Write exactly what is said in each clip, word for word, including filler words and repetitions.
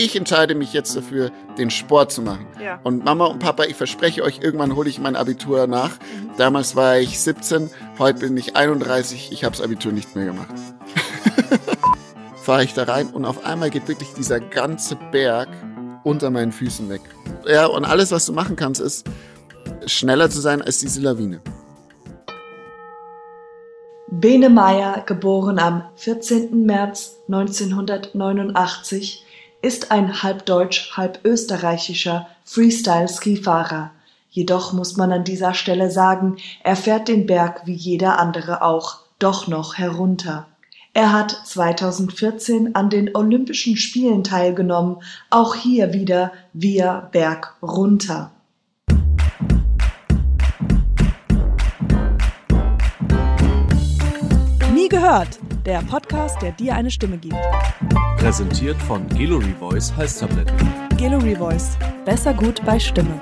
ich entscheide mich jetzt dafür, den Sport zu machen. Ja. Und Mama und Papa, ich verspreche euch, irgendwann hole ich mein Abitur nach. Mhm. Damals war ich siebzehn, heute bin ich einunddreißig, ich habe das Abitur nicht mehr gemacht. Fahre ich da rein und auf einmal geht wirklich dieser ganze Berg unter meinen Füßen weg. Ja, und alles, was du machen kannst, ist, schneller zu sein als diese Lawine. Bene Meier, geboren am vierzehnten März neunzehnhundertneunundachtzig, ist ein halb deutsch, halb österreichischer Freestyle-Skifahrer. Jedoch muss man an dieser Stelle sagen, er fährt den Berg wie jeder andere auch, doch noch herunter. Er hat zweitausendvierzehn an den Olympischen Spielen teilgenommen, auch hier wieder via Berg runter. Nie gehört, der Podcast, der dir eine Stimme gibt. Präsentiert von Gelo Revoice Halstabletten. Gelo Revoice, besser gut bei Stimme.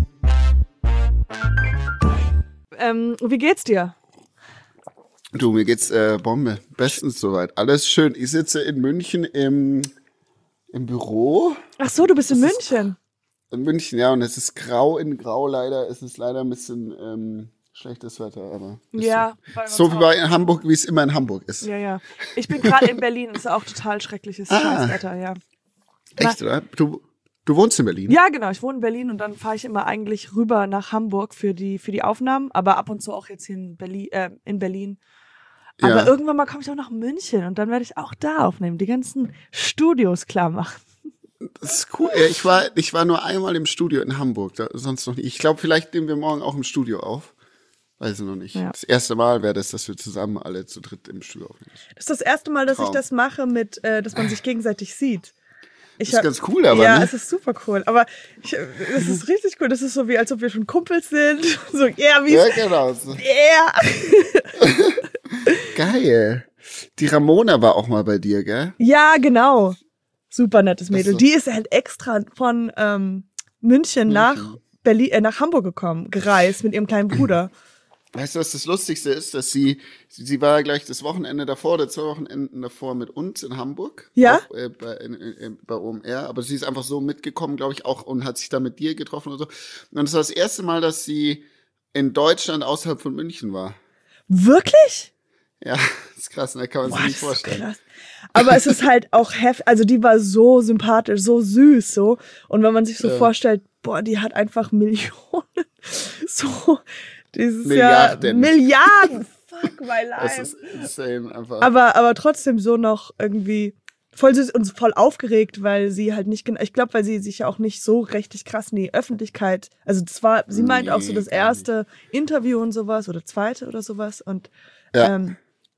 Ähm, wie geht's dir? Du, mir geht's äh, Bombe. Bestens soweit. Alles schön. Ich sitze in München im, im Büro. Ach so, du bist in das München. In München, ja. Und es ist grau in grau leider. Es ist leider ein bisschen ähm, schlechtes Wetter. Aber ja. So, so wie bei in Hamburg, wie es immer in Hamburg ist. Ja, ja. Ich bin gerade in Berlin. Das ist auch total schreckliches ah. Scheißwetter, ja. Echt, oder? Du, du wohnst in Berlin? Ja, genau. Ich wohne in Berlin und dann fahre ich immer eigentlich rüber nach Hamburg für die, für die Aufnahmen. Aber ab und zu auch jetzt hier in Berlin. Äh, in Berlin. Aber ja. Irgendwann mal komme ich auch nach München und dann werde ich auch da aufnehmen, die ganzen Studios klar machen. Das ist cool. Ja, ich war, ich war nur einmal im Studio in Hamburg, da, sonst noch nicht. Ich glaube, vielleicht nehmen wir morgen auch im Studio auf. Weiß ich noch nicht. Ja. Das erste Mal wäre das, dass wir zusammen alle zu dritt im Studio aufnehmen. Das ist das erste Mal, dass Traum. ich das mache, mit, äh, dass man sich gegenseitig sieht. Ich das ist hab, ganz cool, aber ja, ne? es ist super cool. Aber ich, das ist richtig cool. Das ist so, wie als ob wir schon Kumpels sind. So, yeah, wie ja, genau. So. Yeah. Geil. Die Ramona war auch mal bei dir, gell? Ja, genau. Super nettes Mädel. So. Die ist halt extra von ähm, München, München nach Berlin, äh, nach Hamburg gekommen, gereist mit ihrem kleinen Bruder. Weißt du, was das Lustigste ist? Dass sie, sie war gleich das Wochenende davor, oder zwei Wochenenden davor mit uns in Hamburg. Ja? Auch, äh, bei, in, in, bei O M R. Aber sie ist einfach so mitgekommen, glaube ich, auch und hat sich da mit dir getroffen und so. Und das war das erste Mal, dass sie in Deutschland außerhalb von München war. Wirklich? Ja, das ist krass, da kann man sich Boah, nicht vorstellen. Krass. Aber es ist halt auch heftig, also die war so sympathisch, so süß, so. Und wenn man sich so ja. vorstellt, boah, die hat einfach Millionen, so, dieses Milliarden. Jahr, Milliarden, fuck my life. Das ist insane einfach. Aber, aber trotzdem so noch irgendwie voll süß und voll aufgeregt, weil sie halt nicht, ich glaube, weil sie sich ja auch nicht so richtig krass in die Öffentlichkeit, also das war, sie meint nee, auch so das erste Interview und sowas oder zweite oder sowas und ja. ähm,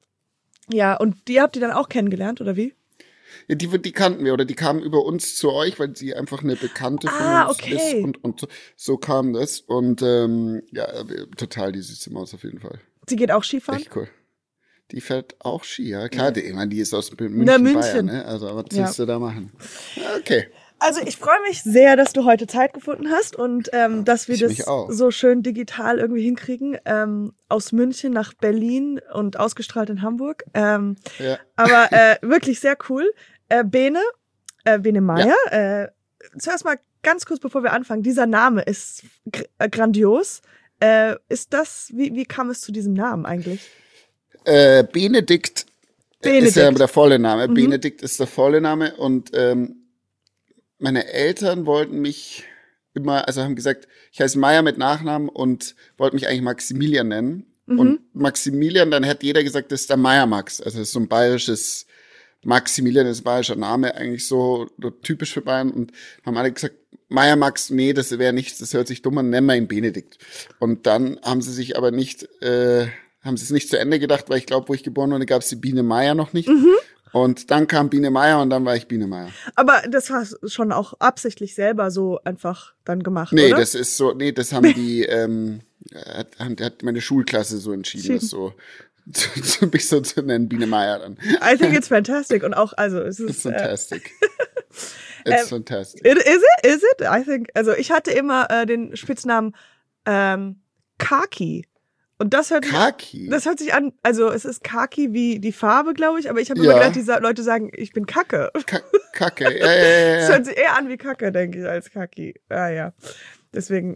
ja, und die habt ihr dann auch kennengelernt, oder wie? Ja, die, die kannten wir, oder die kamen über uns zu euch, weil sie einfach eine Bekannte von ah, uns okay. ist. Und, und so kam das. Und ähm, ja, total die süße Maus auf jeden Fall. Sie geht auch Skifahren? Echt cool. Die fährt auch Ski, ja. Klar, ja. Die, ich meine, die ist aus München, Na, München. Bayern, ne? Also, was ja. willst du da machen? Okay. Also ich freue mich sehr, dass du heute Zeit gefunden hast und ähm, dass wir ich das so schön digital irgendwie hinkriegen. Ähm, aus München nach Berlin und ausgestrahlt in Hamburg. Ähm, ja. Aber äh, wirklich sehr cool. Äh, Bene, äh, Bene Meier, ja. äh, zuerst mal ganz kurz, bevor wir anfangen. Dieser Name ist gr- äh, grandios. Äh, ist das, wie, wie kam es zu diesem Namen eigentlich? Äh, Benedikt, Benedikt ist ja der volle Name. Mhm. Benedikt ist der volle Name und ähm, meine Eltern wollten mich immer, also haben gesagt, ich heiße Meier mit Nachnamen und wollten mich eigentlich Maximilian nennen. Mhm. Und Maximilian, dann hat jeder gesagt, das ist der Meier Max. Also das ist so ein bayerisches, Maximilian ist ein bayerischer Name, eigentlich so, so typisch für Bayern. Und haben alle gesagt, Meier Max, nee, das wäre nichts, das hört sich dumm an, nennen wir ihn Benedikt. Und dann haben sie sich aber nicht, äh, haben sie es nicht zu Ende gedacht, weil ich glaube, wo ich geboren wurde, gab es die Biene Meier noch nicht. Mhm. Und dann kam Biene Meier und dann war ich Biene Meier. Aber das hast du schon auch absichtlich selber so einfach dann gemacht, nee, oder? Nee, das ist so, nee, das haben die, ähm, hat, hat meine Schulklasse so entschieden, das so, zu, zu, mich so zu nennen, Biene Meier dann. I think it's fantastic und auch, also es ist. It's fantastic. Äh, it's ähm, fantastic. It, is it? Is it? I think, also ich hatte immer äh, den Spitznamen ähm, Kaki. Und das hört, Kaki? das hört sich an, also es ist Kaki wie die Farbe, glaube ich, aber ich habe Ja. immer gedacht, die Leute sagen, ich bin Kacke. Ka- Kacke, ja, ja, ja, Das ja. hört sich eher an wie Kacke, denke ich, als Kaki. Ah ja, deswegen.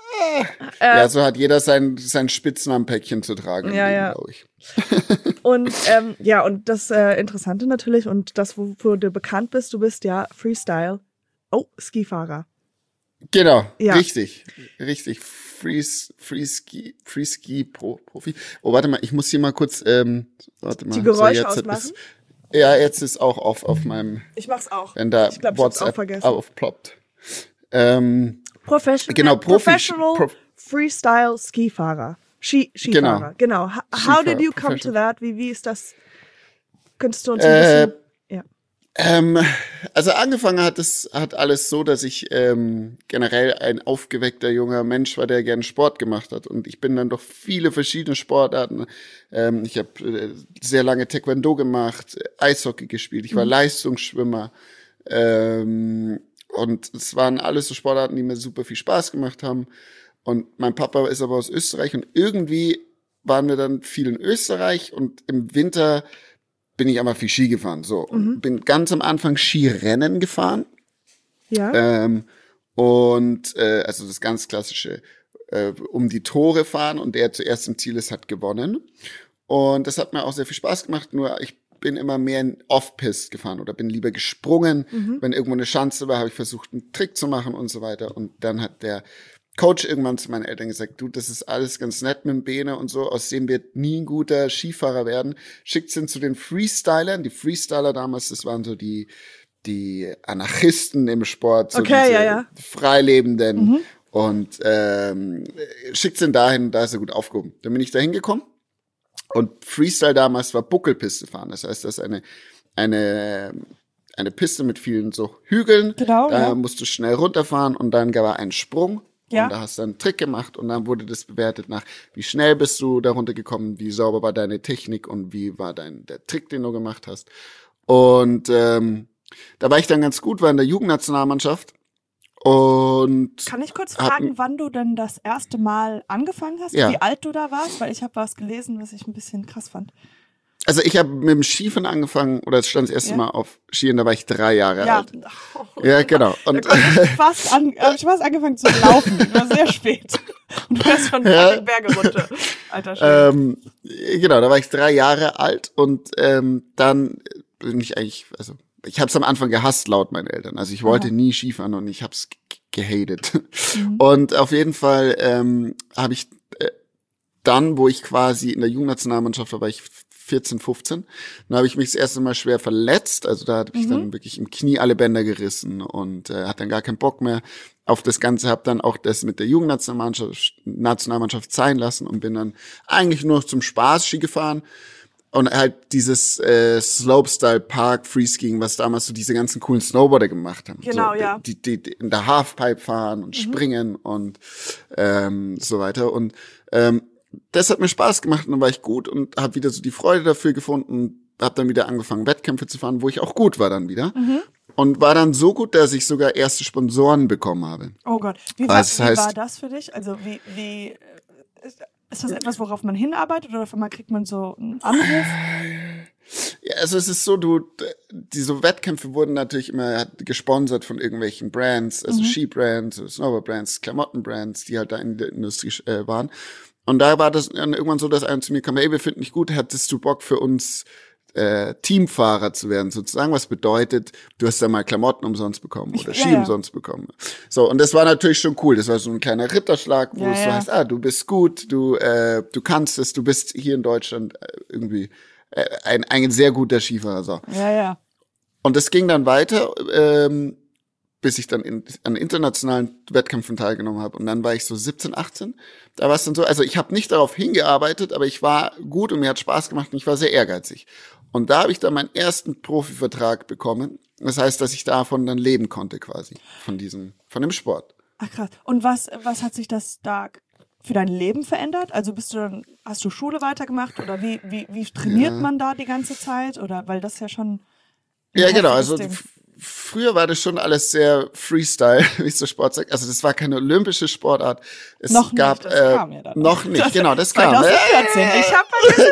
Ja, so hat jeder sein, sein Spitznamenpäckchen zu tragen, im Ja, Leben, ja. glaube ich. Und ähm, ja, und das äh, Interessante natürlich und das, wofür du bekannt bist, du bist ja Freestyle, oh, Skifahrer. Genau, Ja. richtig, richtig. Free, Free Ski, Free Ski Pro, Profi. Oh, warte mal, ich muss hier mal kurz, ähm, warte mal. Die Geräusche jetzt hat ausmachen? es- Ja, jetzt ist auch auf, auf meinem, Ich mach's auch. wenn da Ich glaube, ich hab's auch WhatsApp vergessen. aufploppt. Ähm, Professional, Genau, Profi- Professional Prof- Freestyle Skifahrer. Ski, Skifahrer, genau. How, how Skifahrer, did you come to Professional. that? Wie, wie ist das? Könntest du uns ein Äh, bisschen... Ja. Ähm, also angefangen hat es hat alles so, dass ich ähm, generell ein aufgeweckter junger Mensch war, der gerne Sport gemacht hat. Und ich bin dann durch viele verschiedene Sportarten. Ähm, ich habe äh, sehr lange Taekwondo gemacht, Eishockey gespielt. Ich war Mhm. Leistungsschwimmer. Ähm, und es waren alles so Sportarten, die mir super viel Spaß gemacht haben. Und mein Papa ist aber aus Österreich und irgendwie waren wir dann viel in Österreich und im Winter bin ich einmal viel Ski gefahren. So, und Mhm. bin ganz am Anfang Skirennen gefahren. Ja. Ähm, und äh, also das ganz klassische äh, um die Tore fahren und der zuerst im Ziel ist, hat gewonnen. Und das hat mir auch sehr viel Spaß gemacht, nur ich bin immer mehr in Off-Pist gefahren oder bin lieber gesprungen. Mhm. Wenn irgendwo eine Schanze war, habe ich versucht, einen Trick zu machen und so weiter. Und dann hat der Coach irgendwann zu meinen Eltern gesagt, du, das ist alles ganz nett mit dem Bene und so, aus dem wird nie ein guter Skifahrer werden. Schickt's ihn zu den Freestylern. Die Freestyler damals, das waren so die, die Anarchisten im Sport, so Okay, diese ja, ja. Freilebenden. Mhm. Und ähm, schickt's ihn dahin, da ist er gut aufgehoben. Dann bin ich da hingekommen. Und Freestyle damals war Buckelpiste fahren. Das heißt, das ist eine, eine, eine Piste mit vielen so Hügeln. Genau, Da ja. musst du schnell runterfahren und dann war ein Sprung. Ja. Und da hast du einen Trick gemacht und dann wurde das bewertet nach, wie schnell bist du da runtergekommen, wie sauber war deine Technik und wie war dein der Trick, den du gemacht hast. Und ähm, da war ich dann ganz gut, war in der Jugendnationalmannschaft. Und Kann ich kurz Hat- fragen, wann du denn das erste Mal angefangen hast? Ja. Wie alt du da warst? Weil ich habe was gelesen, was ich ein bisschen krass fand. also ich habe mit dem Skifahren angefangen, oder es stand das erste Ja. Mal auf Skiern, da war ich drei Jahre Ja, alt. Ja, genau. da Und konnte ich fast, an, hab ich fast angefangen zu laufen. Ich war sehr spät. Und du hast schon Ja. fucking Berge runter. Alter Schwede. ähm, genau, da war ich drei Jahre alt und ähm, dann bin ich eigentlich, also ich habe es am Anfang gehasst laut meinen Eltern. Also ich wollte Aha. nie Skifahren und ich habe es gehatet. Mhm. Und auf jeden Fall ähm, habe ich äh, dann, wo ich quasi in der Jugendnationalmannschaft war, war ich vierzehn, fünfzehn. Dann habe ich mich das erste Mal schwer verletzt. Also da habe ich Mhm. dann wirklich im Knie alle Bänder gerissen und äh, hatte dann gar keinen Bock mehr auf das Ganze. Habe dann auch das mit der Jugendnationalmannschaft Nationalmannschaft sein lassen und bin dann eigentlich nur zum Spaß Ski gefahren. Und halt dieses äh, Slopestyle Park Freeskiing, was damals so diese ganzen coolen Snowboarder gemacht haben. Genau, so, ja. Die, die, die in der Halfpipe fahren und Mhm. springen und ähm, so weiter. Und ähm, das hat mir Spaß gemacht und dann war ich gut und habe wieder so die Freude dafür gefunden und habe dann wieder angefangen, Wettkämpfe zu fahren, wo ich auch gut war dann wieder. Mhm. Und war dann so gut, dass ich sogar erste Sponsoren bekommen habe. Oh Gott. Wie, war, Was wie heißt- war das für dich? Also wie, wie äh, ist, ist das etwas, worauf man hinarbeitet oder auf einmal kriegt man so einen Anruf? Ja, also es ist so, du, diese Wettkämpfe wurden natürlich immer gesponsert von irgendwelchen Brands, also Mhm. Skibrands, Snowboardbrands, Klamottenbrands, die halt da in der Industrie äh, waren. Und da war das dann irgendwann so, dass einer zu mir kam, hey, wir finden dich gut, hättest du Bock für uns äh, Teamfahrer zu werden, sozusagen, was bedeutet, du hast da mal Klamotten umsonst bekommen oder Ich- Ski ja, ja. umsonst bekommen. So, und das war natürlich schon cool. Das war so ein kleiner Ritterschlag, wo Ja, es so ja. heißt, ah, du bist gut, du, äh, du kannst es, du bist hier in Deutschland äh, irgendwie äh, ein, ein sehr guter Skifahrer. So. Ja, ja. Und das ging dann weiter, ähm, bis ich dann in, an internationalen Wettkämpfen teilgenommen habe. Und dann war ich so siebzehn, achtzehn. Da war es dann so, also ich habe nicht darauf hingearbeitet, aber ich war gut und mir hat Spaß gemacht und ich war sehr ehrgeizig. Und da habe ich dann meinen ersten Profivertrag bekommen. Das heißt, dass ich davon dann leben konnte quasi, von diesem, von dem Sport. Ach krass. Und was, was hat sich das da für dein Leben verändert? Also bist du dann, hast du Schule weitergemacht oder wie, wie, wie trainiert Ja. man da die ganze Zeit? Oder weil das ja schon ein Ja, genau. Also heftiges Ding. f- früher war das schon alles sehr Freestyle, wie es der Sport sagt. Also das war keine olympische Sportart. Es noch gab, nicht, das äh, kam ja dann. Noch nicht, das genau, das kam. zwanzig vierzehn, Äh, ich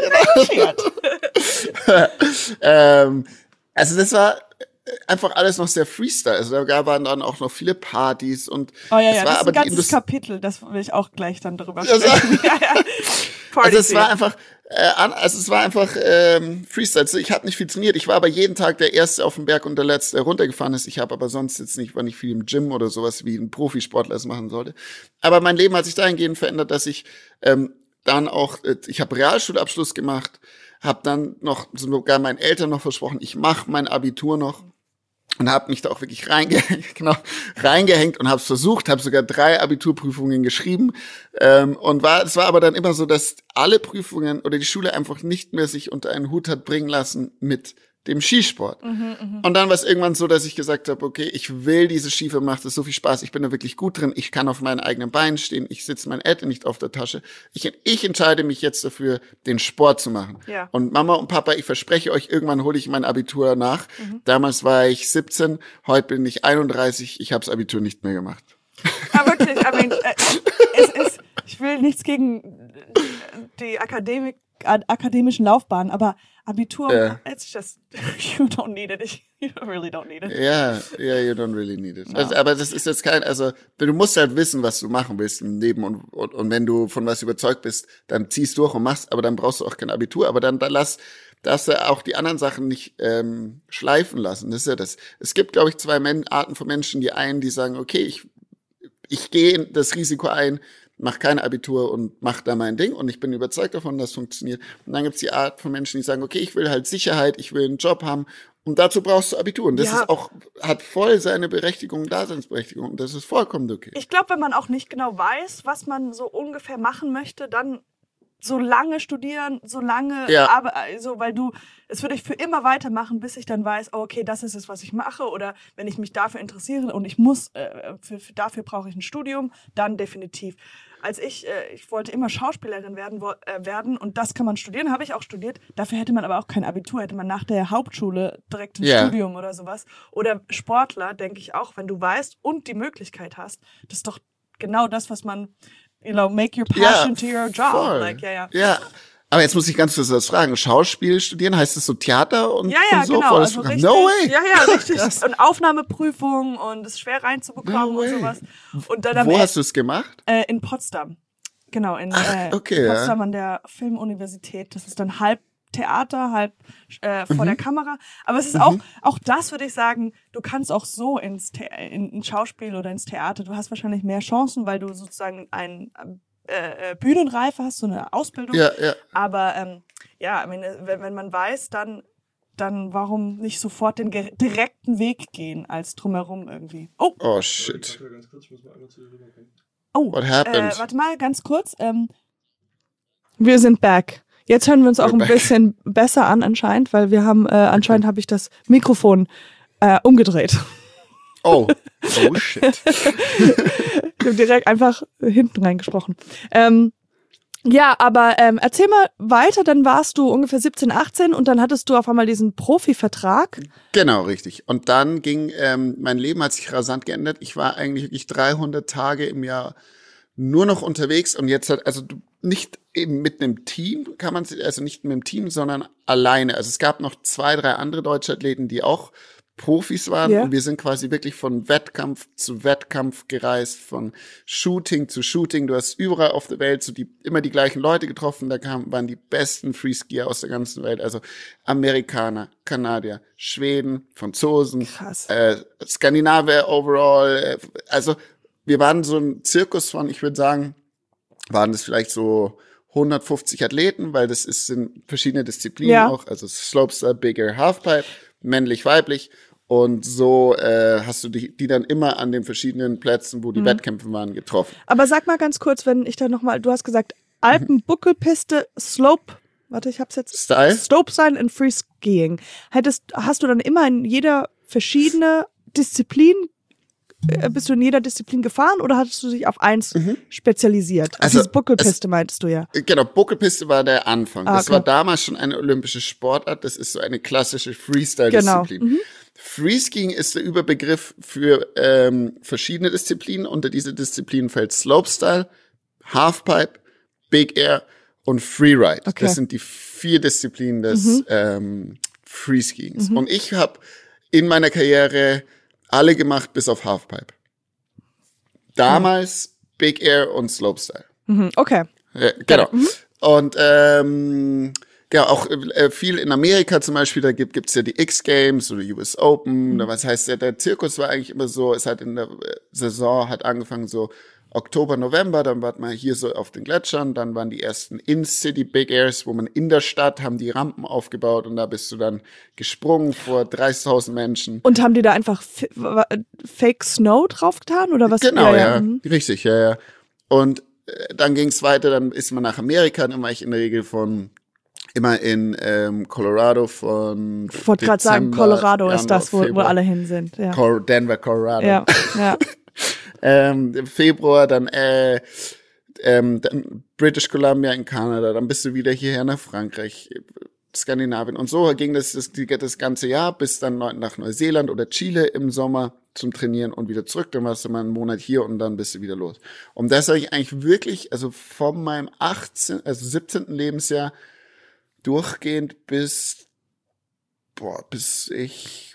habe ein bisschen recherchiert. ähm, also das war einfach alles noch sehr Freestyle. Also da waren dann auch noch viele Partys und Oh ja, es ja, war das ist aber ein die ganzes Indust- Kapitel, das will ich auch gleich dann darüber Also- sprechen. ja, ja. Also es war einfach, äh, an- also es war einfach ähm, Freestyle. Also ich habe nicht viel trainiert. Ich war aber jeden Tag der Erste auf dem Berg und der Letzte, der runtergefahren ist. Ich habe aber sonst jetzt nicht, war nicht viel im Gym oder sowas, wie ein Profisportler es machen sollte. Aber mein Leben hat sich dahingehend verändert, dass ich ähm, dann auch, äh, ich habe Realschulabschluss gemacht, habe dann noch sogar meinen Eltern noch versprochen, ich mache mein Abitur noch. Und habe mich da auch wirklich reingehängt, genau, reingehängt und habe es versucht, habe sogar drei Abiturprüfungen geschrieben ähm, und war, es war aber dann immer so, dass alle Prüfungen oder die Schule einfach nicht mehr sich unter einen Hut hat bringen lassen mit dem Skisport. Mhm, und dann war es irgendwann so, dass ich gesagt habe, okay, ich will diese Skifahrer, macht es so viel Spaß, ich bin da wirklich gut drin, ich kann auf meinen eigenen Beinen stehen, ich sitze meinen Eltern nicht auf der Tasche. Ich, ich entscheide mich jetzt dafür, den Sport zu machen. Ja. Und Mama und Papa, ich verspreche euch, irgendwann hole ich mein Abitur nach. Mhm. Damals war ich siebzehn, heute bin ich einunddreißig, ich habe das Abitur nicht mehr gemacht. Ja, wirklich, I mean, äh, es ist, ich will nichts gegen die Akademik, akademischen Laufbahnen, aber Abitur, Ja. it's just, you don't need it. You really don't need it. Ja, ja, you don't really need it. Also, aber das ist jetzt kein, also du musst halt wissen, was du machen willst im Leben und, und, und wenn du von was überzeugt bist, dann ziehst durch und machst, aber dann brauchst du auch kein Abitur, aber dann, dann lass, darfst du auch die anderen Sachen nicht ähm, schleifen lassen. Das ist ja das. Es gibt, glaube ich, zwei Men- Arten von Menschen, die einen, die sagen, okay, ich, ich gehe das Risiko ein, mach kein Abitur und mach da mein Ding und ich bin überzeugt davon, dass es funktioniert. Und dann gibt's die Art von Menschen, die sagen, okay, ich will halt Sicherheit, ich will einen Job haben und dazu brauchst du Abitur. Und das Ja. ist auch, hat voll seine Berechtigung, Daseinsberechtigung und das ist vollkommen okay. Ich glaube, wenn man auch nicht genau weiß, was man so ungefähr machen möchte, dann so lange studieren, so lange, Ja. aber also, weil du, es würde ich für immer weitermachen, bis ich dann weiß, oh, okay, das ist es, was ich mache, oder wenn ich mich dafür interessiere und ich muss, äh, für, für, dafür brauche ich ein Studium, dann definitiv. Als ich, äh, ich wollte immer Schauspielerin werden, wo, äh, werden und das kann man studieren, habe ich auch studiert. Dafür hätte man aber auch kein Abitur, hätte man nach der Hauptschule direkt ein Ja. Studium oder sowas. Oder Sportler, denke ich auch, wenn du weißt und die Möglichkeit hast, das ist doch genau das, was man, you know, make your passion to your job. voll. Like, ja, ja. Ja. Aber jetzt muss ich ganz kurz was fragen. Schauspiel studieren, heißt das so Theater und, Ja, ja, und so? genau. Volles Also Programm? richtig, No way! Ja, ja, richtig. Krass. Und Aufnahmeprüfung und es ist schwer reinzubekommen No und way. sowas. Und dann am Wo Ende- hast du es gemacht? Äh, in Potsdam. Genau, in Ach, äh, okay, ja. Potsdam an der Filmuniversität. Das ist dann halb Theater, halb äh, vor Mhm. der Kamera. Aber es ist auch, auch das würde ich sagen, du kannst auch so ins The in, in Schauspiel oder ins Theater. Du hast wahrscheinlich mehr Chancen, weil du sozusagen ein äh, äh, Bühnenreife hast, so eine Ausbildung. Ja, ja. Aber ähm, ja, I mean, wenn, wenn man weiß, dann, dann warum nicht sofort den ge- direkten Weg gehen, als drumherum irgendwie. Oh, Oh, shit. oh. What happened? Äh, warte mal, ganz kurz. Ähm, wir sind back. Jetzt hören wir uns auch We're ein back. bisschen besser an anscheinend, weil wir haben, äh, anscheinend habe ich das Mikrofon äh, umgedreht. Oh. Oh, shit. Ich habe direkt einfach hinten reingesprochen. Ähm, ja, aber ähm, erzähl mal weiter, dann warst du ungefähr siebzehn, achtzehn und dann hattest du auf einmal diesen Profivertrag. Genau, richtig. Und dann ging, ähm, mein Leben hat sich rasant geändert. Ich war eigentlich wirklich dreihundert Tage im Jahr nur noch unterwegs und jetzt hat, also du, nicht eben mit einem Team, kann man, also nicht mit einem Team, sondern alleine. Also es gab noch zwei, drei andere deutsche Athleten, die auch Profis waren Ja. und wir sind quasi wirklich von Wettkampf zu Wettkampf gereist, von Shooting zu Shooting. Du hast überall auf der Welt so die, immer die gleichen Leute getroffen, da kamen, waren die besten Freeskier aus der ganzen Welt, also Amerikaner, Kanadier, Schweden, Franzosen, Krass. äh, Skandinavier overall, äh, also wir waren so ein Zirkus von, ich würde sagen, waren das vielleicht so hundertfünfzig Athleten, weil das ist in verschiedene Disziplinen Ja. auch, also Slopestyle, Bigger, Halfpipe, männlich, weiblich und so äh, hast du die, die dann immer an den verschiedenen Plätzen, wo die Mhm. Wettkämpfe waren, getroffen. Aber sag mal ganz kurz, wenn ich da nochmal, du hast gesagt, Alpenbuckelpiste, Slope, warte, ich hab's jetzt. Style? Slopestyle und Freeskiing. Hättest, hast du dann immer in jeder verschiedene Disziplin äh, bist du in jeder Disziplin gefahren oder hattest du dich auf eins mhm. spezialisiert? Also, also diese Buckelpiste es, meintest du ja. Genau, Buckelpiste war der Anfang. Ah, das okay. war damals schon eine olympische Sportart. Das ist so eine klassische Freestyle-Disziplin. Genau. Mhm. Freeskiing ist der Überbegriff für ähm, verschiedene Disziplinen. Unter diese Disziplinen fällt Slopestyle, Halfpipe, Big Air und Freeride. Okay. Das sind die vier Disziplinen des mhm. ähm, Freeskiings. Mhm. Und ich habe in meiner Karriere alle gemacht bis auf Halfpipe. Damals mhm. Big Air und Slopestyle. Mhm. Okay. Ja, genau. Mhm. Und ähm, ja, auch äh, viel in Amerika zum Beispiel, da gibt gibt's ja die X-Games oder U S Open. Mhm. Was heißt, der, der Zirkus war eigentlich immer so, es hat in der Saison hat angefangen so Oktober, November, dann war man hier so auf den Gletschern, dann waren die ersten In-City Big Airs, wo man in der Stadt haben die Rampen aufgebaut und da bist du dann gesprungen vor dreißigtausend Menschen. Und haben die da einfach F- Fake Snow draufgetan oder was? Genau, ja, ja. ja. Mhm. Richtig, ja, ja. Und äh, dann ging's weiter, dann ist man nach Amerika, dann war ich in der Regel von immer in ähm, Colorado von Ich wollte gerade sagen, Colorado Januar, ist das, wo, wo alle hin sind. Ja. Col- Denver, Colorado. Ja, ja. ähm, Im Februar dann, äh, ähm, dann British Columbia in Kanada, dann bist du wieder hierher nach Frankreich, Skandinavien. Und so ging das, das das ganze Jahr bis dann nach Neuseeland oder Chile im Sommer zum Trainieren und wieder zurück. Dann warst du mal einen Monat hier und dann bist du wieder los. Und das habe ich eigentlich wirklich, also von meinem achtzehnten, also siebzehnten Lebensjahr durchgehend bis, boah, bis ich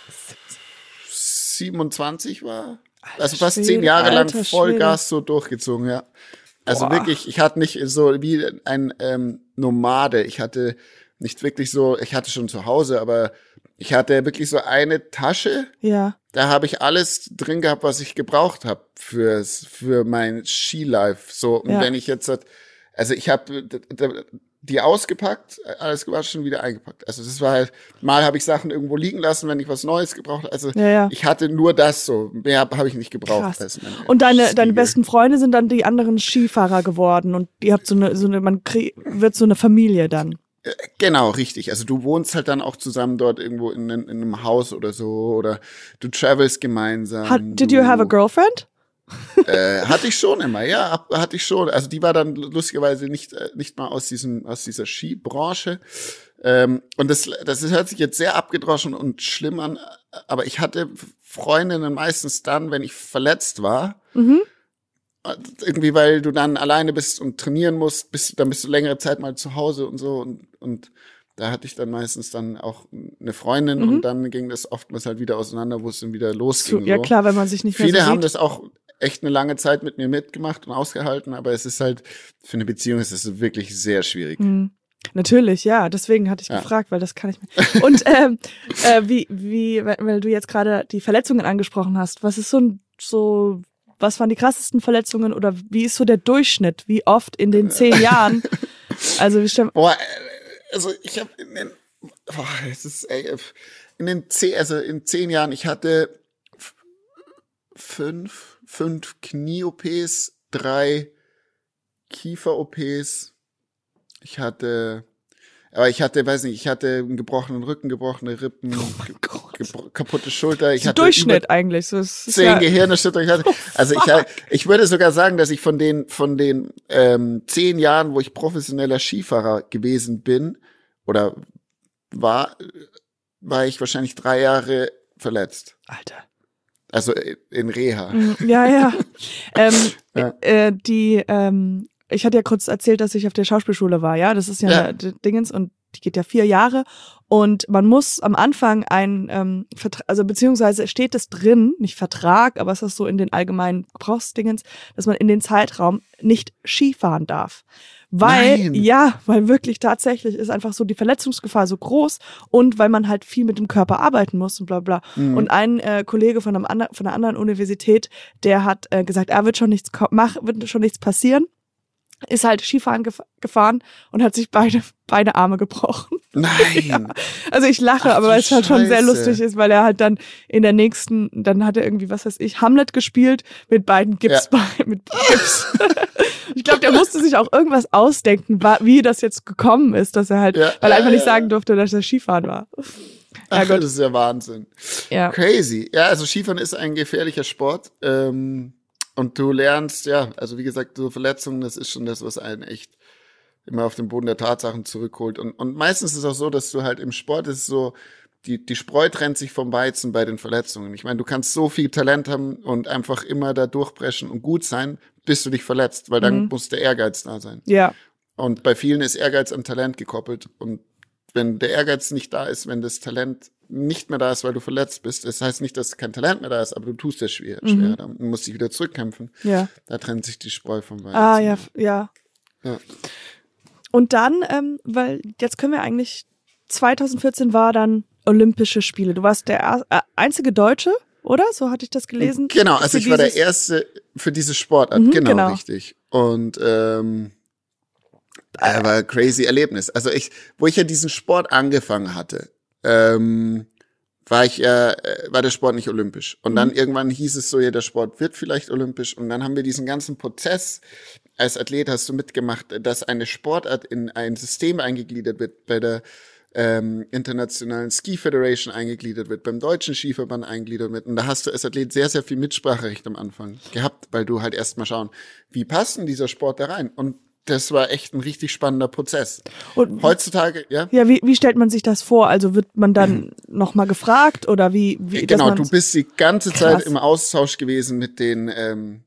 siebenundzwanzig war. Alter Also fast Schwede, zehn Jahre lang Alter Vollgas so durchgezogen, ja. Also Boah. wirklich, ich hatte nicht so wie ein ähm, Nomade. Ich hatte nicht wirklich so, ich hatte schon zu Hause, aber ich hatte wirklich so eine Tasche. Ja. Da habe ich alles drin gehabt, was ich gebraucht habe fürs für mein Skilife. So, und Ja. wenn ich jetzt, also ich habe die ausgepackt, alles gewaschen, wieder eingepackt. Also das war halt, mal habe ich Sachen irgendwo liegen lassen, wenn ich was Neues gebraucht habe. Also Ja, ja. ich hatte nur das so, mehr habe hab ich nicht gebraucht. Krass. Als meine Und deine, deine Stiefel. besten Freunde sind dann die anderen Skifahrer geworden und ihr habt so eine, so eine, man krie- wird so eine Familie dann. Genau, richtig. Also du wohnst halt dann auch zusammen dort irgendwo in, in einem Haus oder so oder du travelst gemeinsam. Hat, did du, you have a girlfriend? Äh, hatte ich schon immer, ja, ab- hatte ich schon. Also die war dann lustigerweise nicht äh, nicht mal aus diesem aus dieser Skibranche. Ähm, und das das ist, hört sich jetzt sehr abgedroschen und schlimm an, aber ich hatte Freundinnen meistens dann, wenn ich verletzt war. Mhm. Irgendwie, weil du dann alleine bist und trainieren musst, bist, dann bist du längere Zeit mal zu Hause und so und und da hatte ich dann meistens dann auch eine Freundin Mhm. und dann ging das oftmals halt wieder auseinander, wo es dann wieder losging. So, ja so. klar, wenn man sich nicht mehr Viele so haben sieht. das auch echt eine lange Zeit mit mir mitgemacht und ausgehalten, aber es ist halt, für eine Beziehung ist es wirklich sehr schwierig. Mhm. Natürlich, ja. Deswegen hatte ich Ja. gefragt, weil das kann ich mir. Und ähm, äh, wie, wie, weil weil du jetzt gerade die Verletzungen angesprochen hast, was ist so ein, so, was waren die krassesten Verletzungen oder wie ist so der Durchschnitt? Wie oft in den zehn Jahren? Also wie stimmt. Boah, also ich habe in den, boah, es ist, ey, in den zehn, also in zehn Jahren, ich hatte f- fünf, fünf Knie-O Ps, drei Kiefer-O Ps. Ich hatte, aber ich hatte, weiß nicht, ich hatte einen gebrochenen Rücken, gebrochene Rippen, ge- gebro- kaputte Schulter. Ich So hatte Durchschnitt über eigentlich. So, es ist zehn ja, Gehirnerschütterungen. Ich hatte, also ich, ich würde sogar sagen, dass ich von den von den ähm, zehn Jahren, wo ich professioneller Skifahrer gewesen bin oder war, war ich wahrscheinlich drei Jahre verletzt. Alter. Also in Reha. Mhm, Ja, ja. ähm, Ja. Äh, die, ähm, ich hatte ja kurz erzählt, dass ich auf der Schauspielschule war, ja. Das ist ja, Ja. eine D- Dingens und die geht ja vier Jahre. Und man muss am Anfang ein, ähm, Vertra- also beziehungsweise steht es drin, nicht Vertrag, aber es ist so in den allgemeinen Gebrauchsdingens, dass man in den Zeitraum nicht Ski fahren darf. Weil, Nein. ja, weil wirklich tatsächlich ist einfach so die Verletzungsgefahr so groß und weil man halt viel mit dem Körper arbeiten muss und bla bla. Mhm. Und ein äh, Kollege von, einem ander, von einer anderen Universität, der hat äh, gesagt, er wird schon nichts ko- mach, wird schon nichts passieren, ist halt Skifahren gef- gefahren und hat sich beide, beide Arme gebrochen. Nein. Also ich lache, Ach aber du weil es halt schon sehr Scheiße. lustig ist, weil er halt dann in der nächsten, dann hat er irgendwie, was weiß ich, Hamlet gespielt mit beiden Gipsbeinen, mit Gips. Ich glaube, der musste sich auch irgendwas ausdenken, wa- wie das jetzt gekommen ist, dass er halt, Ja, weil er ja, einfach nicht ja. sagen durfte, dass er Skifahren war. Ja, das ist ja Wahnsinn. Ja. Crazy. Ja, also Skifahren ist ein gefährlicher Sport. Ähm, und du lernst, ja, also wie gesagt, so Verletzungen, das ist schon das, was einen echt immer auf den Boden der Tatsachen zurückholt. Und, und meistens ist es auch so, dass du halt im Sport ist so, die, die Spreu trennt sich vom Weizen bei den Verletzungen. Ich meine, du kannst so viel Talent haben und einfach immer da durchbrechen und gut sein, bis du dich verletzt, weil dann mhm. muss der Ehrgeiz da sein. Ja. Und bei vielen ist Ehrgeiz am Talent gekoppelt. Und wenn der Ehrgeiz nicht da ist, wenn das Talent nicht mehr da ist, weil du verletzt bist, das heißt nicht, dass kein Talent mehr da ist, aber du tust es schwer, mhm. schwer. Dann musst dich wieder zurückkämpfen. Ja. Da trennt sich die Spreu vom Weizen. Ah, ja, ja. ja. Und dann, ähm, weil jetzt können wir eigentlich, zwanzig vierzehn war dann Olympische Spiele. Du warst der äh, einzige Deutsche, oder? So hatte ich das gelesen. Genau, also ich war der Erste für diese Sportart, mhm, genau, genau, richtig. Und ähm, äh, war ein crazy Erlebnis. Also ich, wo ich ja diesen Sport angefangen hatte, ähm, war ich ja, äh, war der Sport nicht olympisch. Und mhm. dann irgendwann hieß es so, ja, der Sport wird vielleicht olympisch. Und dann haben wir diesen ganzen Prozess, als Athlet hast du mitgemacht, dass eine Sportart in ein System eingegliedert wird, bei der ähm, Internationalen Ski Federation eingegliedert wird, beim Deutschen Skiverband eingegliedert wird. Und da hast du als Athlet sehr, sehr viel Mitspracherecht am Anfang gehabt, weil du halt erst mal schauen, wie passt denn dieser Sport da rein? Und das war echt ein richtig spannender Prozess. Und heutzutage, ja? Ja, wie, wie stellt man sich das vor? Also wird man dann mhm. nochmal gefragt oder wie? wie genau, du bist die ganze Zeit Krass. im Austausch gewesen mit den, ähm,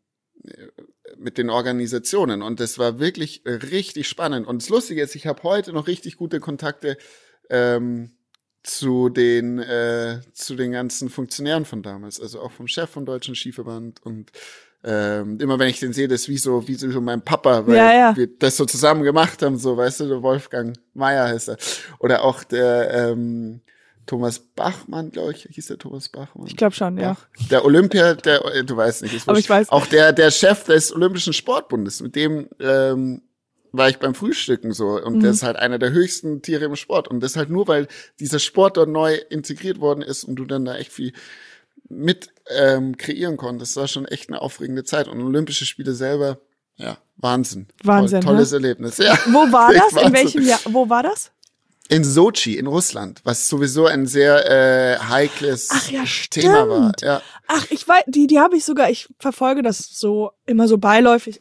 mit den Organisationen und das war wirklich richtig spannend. Und das Lustige ist, ich habe heute noch richtig gute Kontakte ähm, zu den äh, zu den ganzen Funktionären von damals, also auch vom Chef vom Deutschen Skiverband und ähm, immer wenn ich den sehe, das ist wie so wie so mein Papa, weil ja, ja. wir das so zusammen gemacht haben, so weißt du, der Wolfgang Meier heißt er oder auch der ähm, Thomas Bachmann, glaube ich, hieß der Thomas Bachmann? Ich glaube schon, ja. Der Olympia, der, du weißt nicht, ist aber ich weiß. Auch der, der Chef des Olympischen Sportbundes, mit dem ähm, war ich beim Frühstücken so und mhm. der ist halt einer der höchsten Tiere im Sport und das halt nur, weil dieser Sport dort neu integriert worden ist und du dann da echt viel mit ähm, kreieren konntest. Das war schon echt eine aufregende Zeit und Olympische Spiele selber, ja, Wahnsinn. Wahnsinn, Toll, tolles ne? Erlebnis. Ja. Wo war das? Wahnsinn. In welchem Jahr? Wo war das? In Sochi, in Russland, was sowieso ein sehr äh, heikles Ach, ja, Thema war. Ja. Ach, ich weiß, die, die habe ich sogar, ich verfolge das so immer so beiläufig.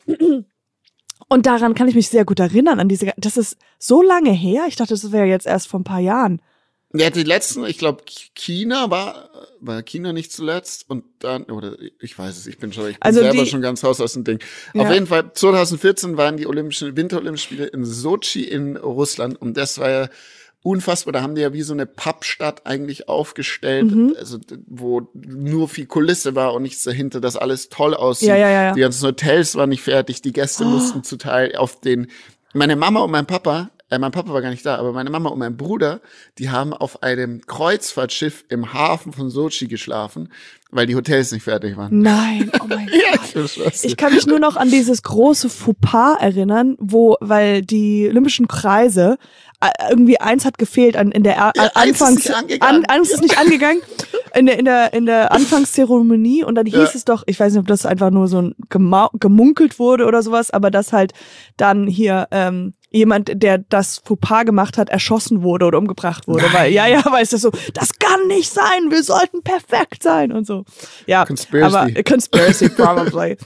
Und daran kann ich mich sehr gut erinnern, an diese, das ist so lange her. Ich dachte, das wäre jetzt erst vor ein paar Jahren. Ja, die letzten, ich glaube, China war, war China nicht zuletzt und dann, oder ich weiß es, ich bin schon, ich bin also selber die, schon ganz raus aus dem Ding. Ja. Auf jeden Fall, zwanzig vierzehn waren die Olympischen, Winterolympischen Spiele in Sochi in Russland und das war ja unfassbar, da haben die ja wie so eine Pappstadt eigentlich aufgestellt, mhm. also wo nur viel Kulisse war und nichts dahinter, dass alles toll aussieht. Ja, ja, ja, ja. Die ganzen Hotels waren nicht fertig, die Gäste oh. mussten zu Teil auf den, meine Mama und mein Papa, äh, mein Papa war gar nicht da, aber meine Mama und mein Bruder, die haben auf einem Kreuzfahrtschiff im Hafen von Sochi geschlafen, weil die Hotels nicht fertig waren. Nein, oh mein ja, Gott. Ich kann mich nur noch an dieses große Fauxpas erinnern, wo, weil die Olympischen Kreise irgendwie eins hat gefehlt an in der ja, Anfangs eins ist nicht angegangen. An, eins ist nicht angegangen in der in der in der Anfangszeremonie und dann hieß ja. es doch, ich weiß nicht, ob das einfach nur so ein gema- gemunkelt wurde oder sowas, aber dass halt dann hier ähm, jemand, der das Fauxpas gemacht hat, erschossen wurde oder umgebracht wurde, Nein. weil ja ja, weil es das so, das kann nicht sein, wir sollten perfekt sein und so. Ja, Conspiracy. aber Conspiracy probably.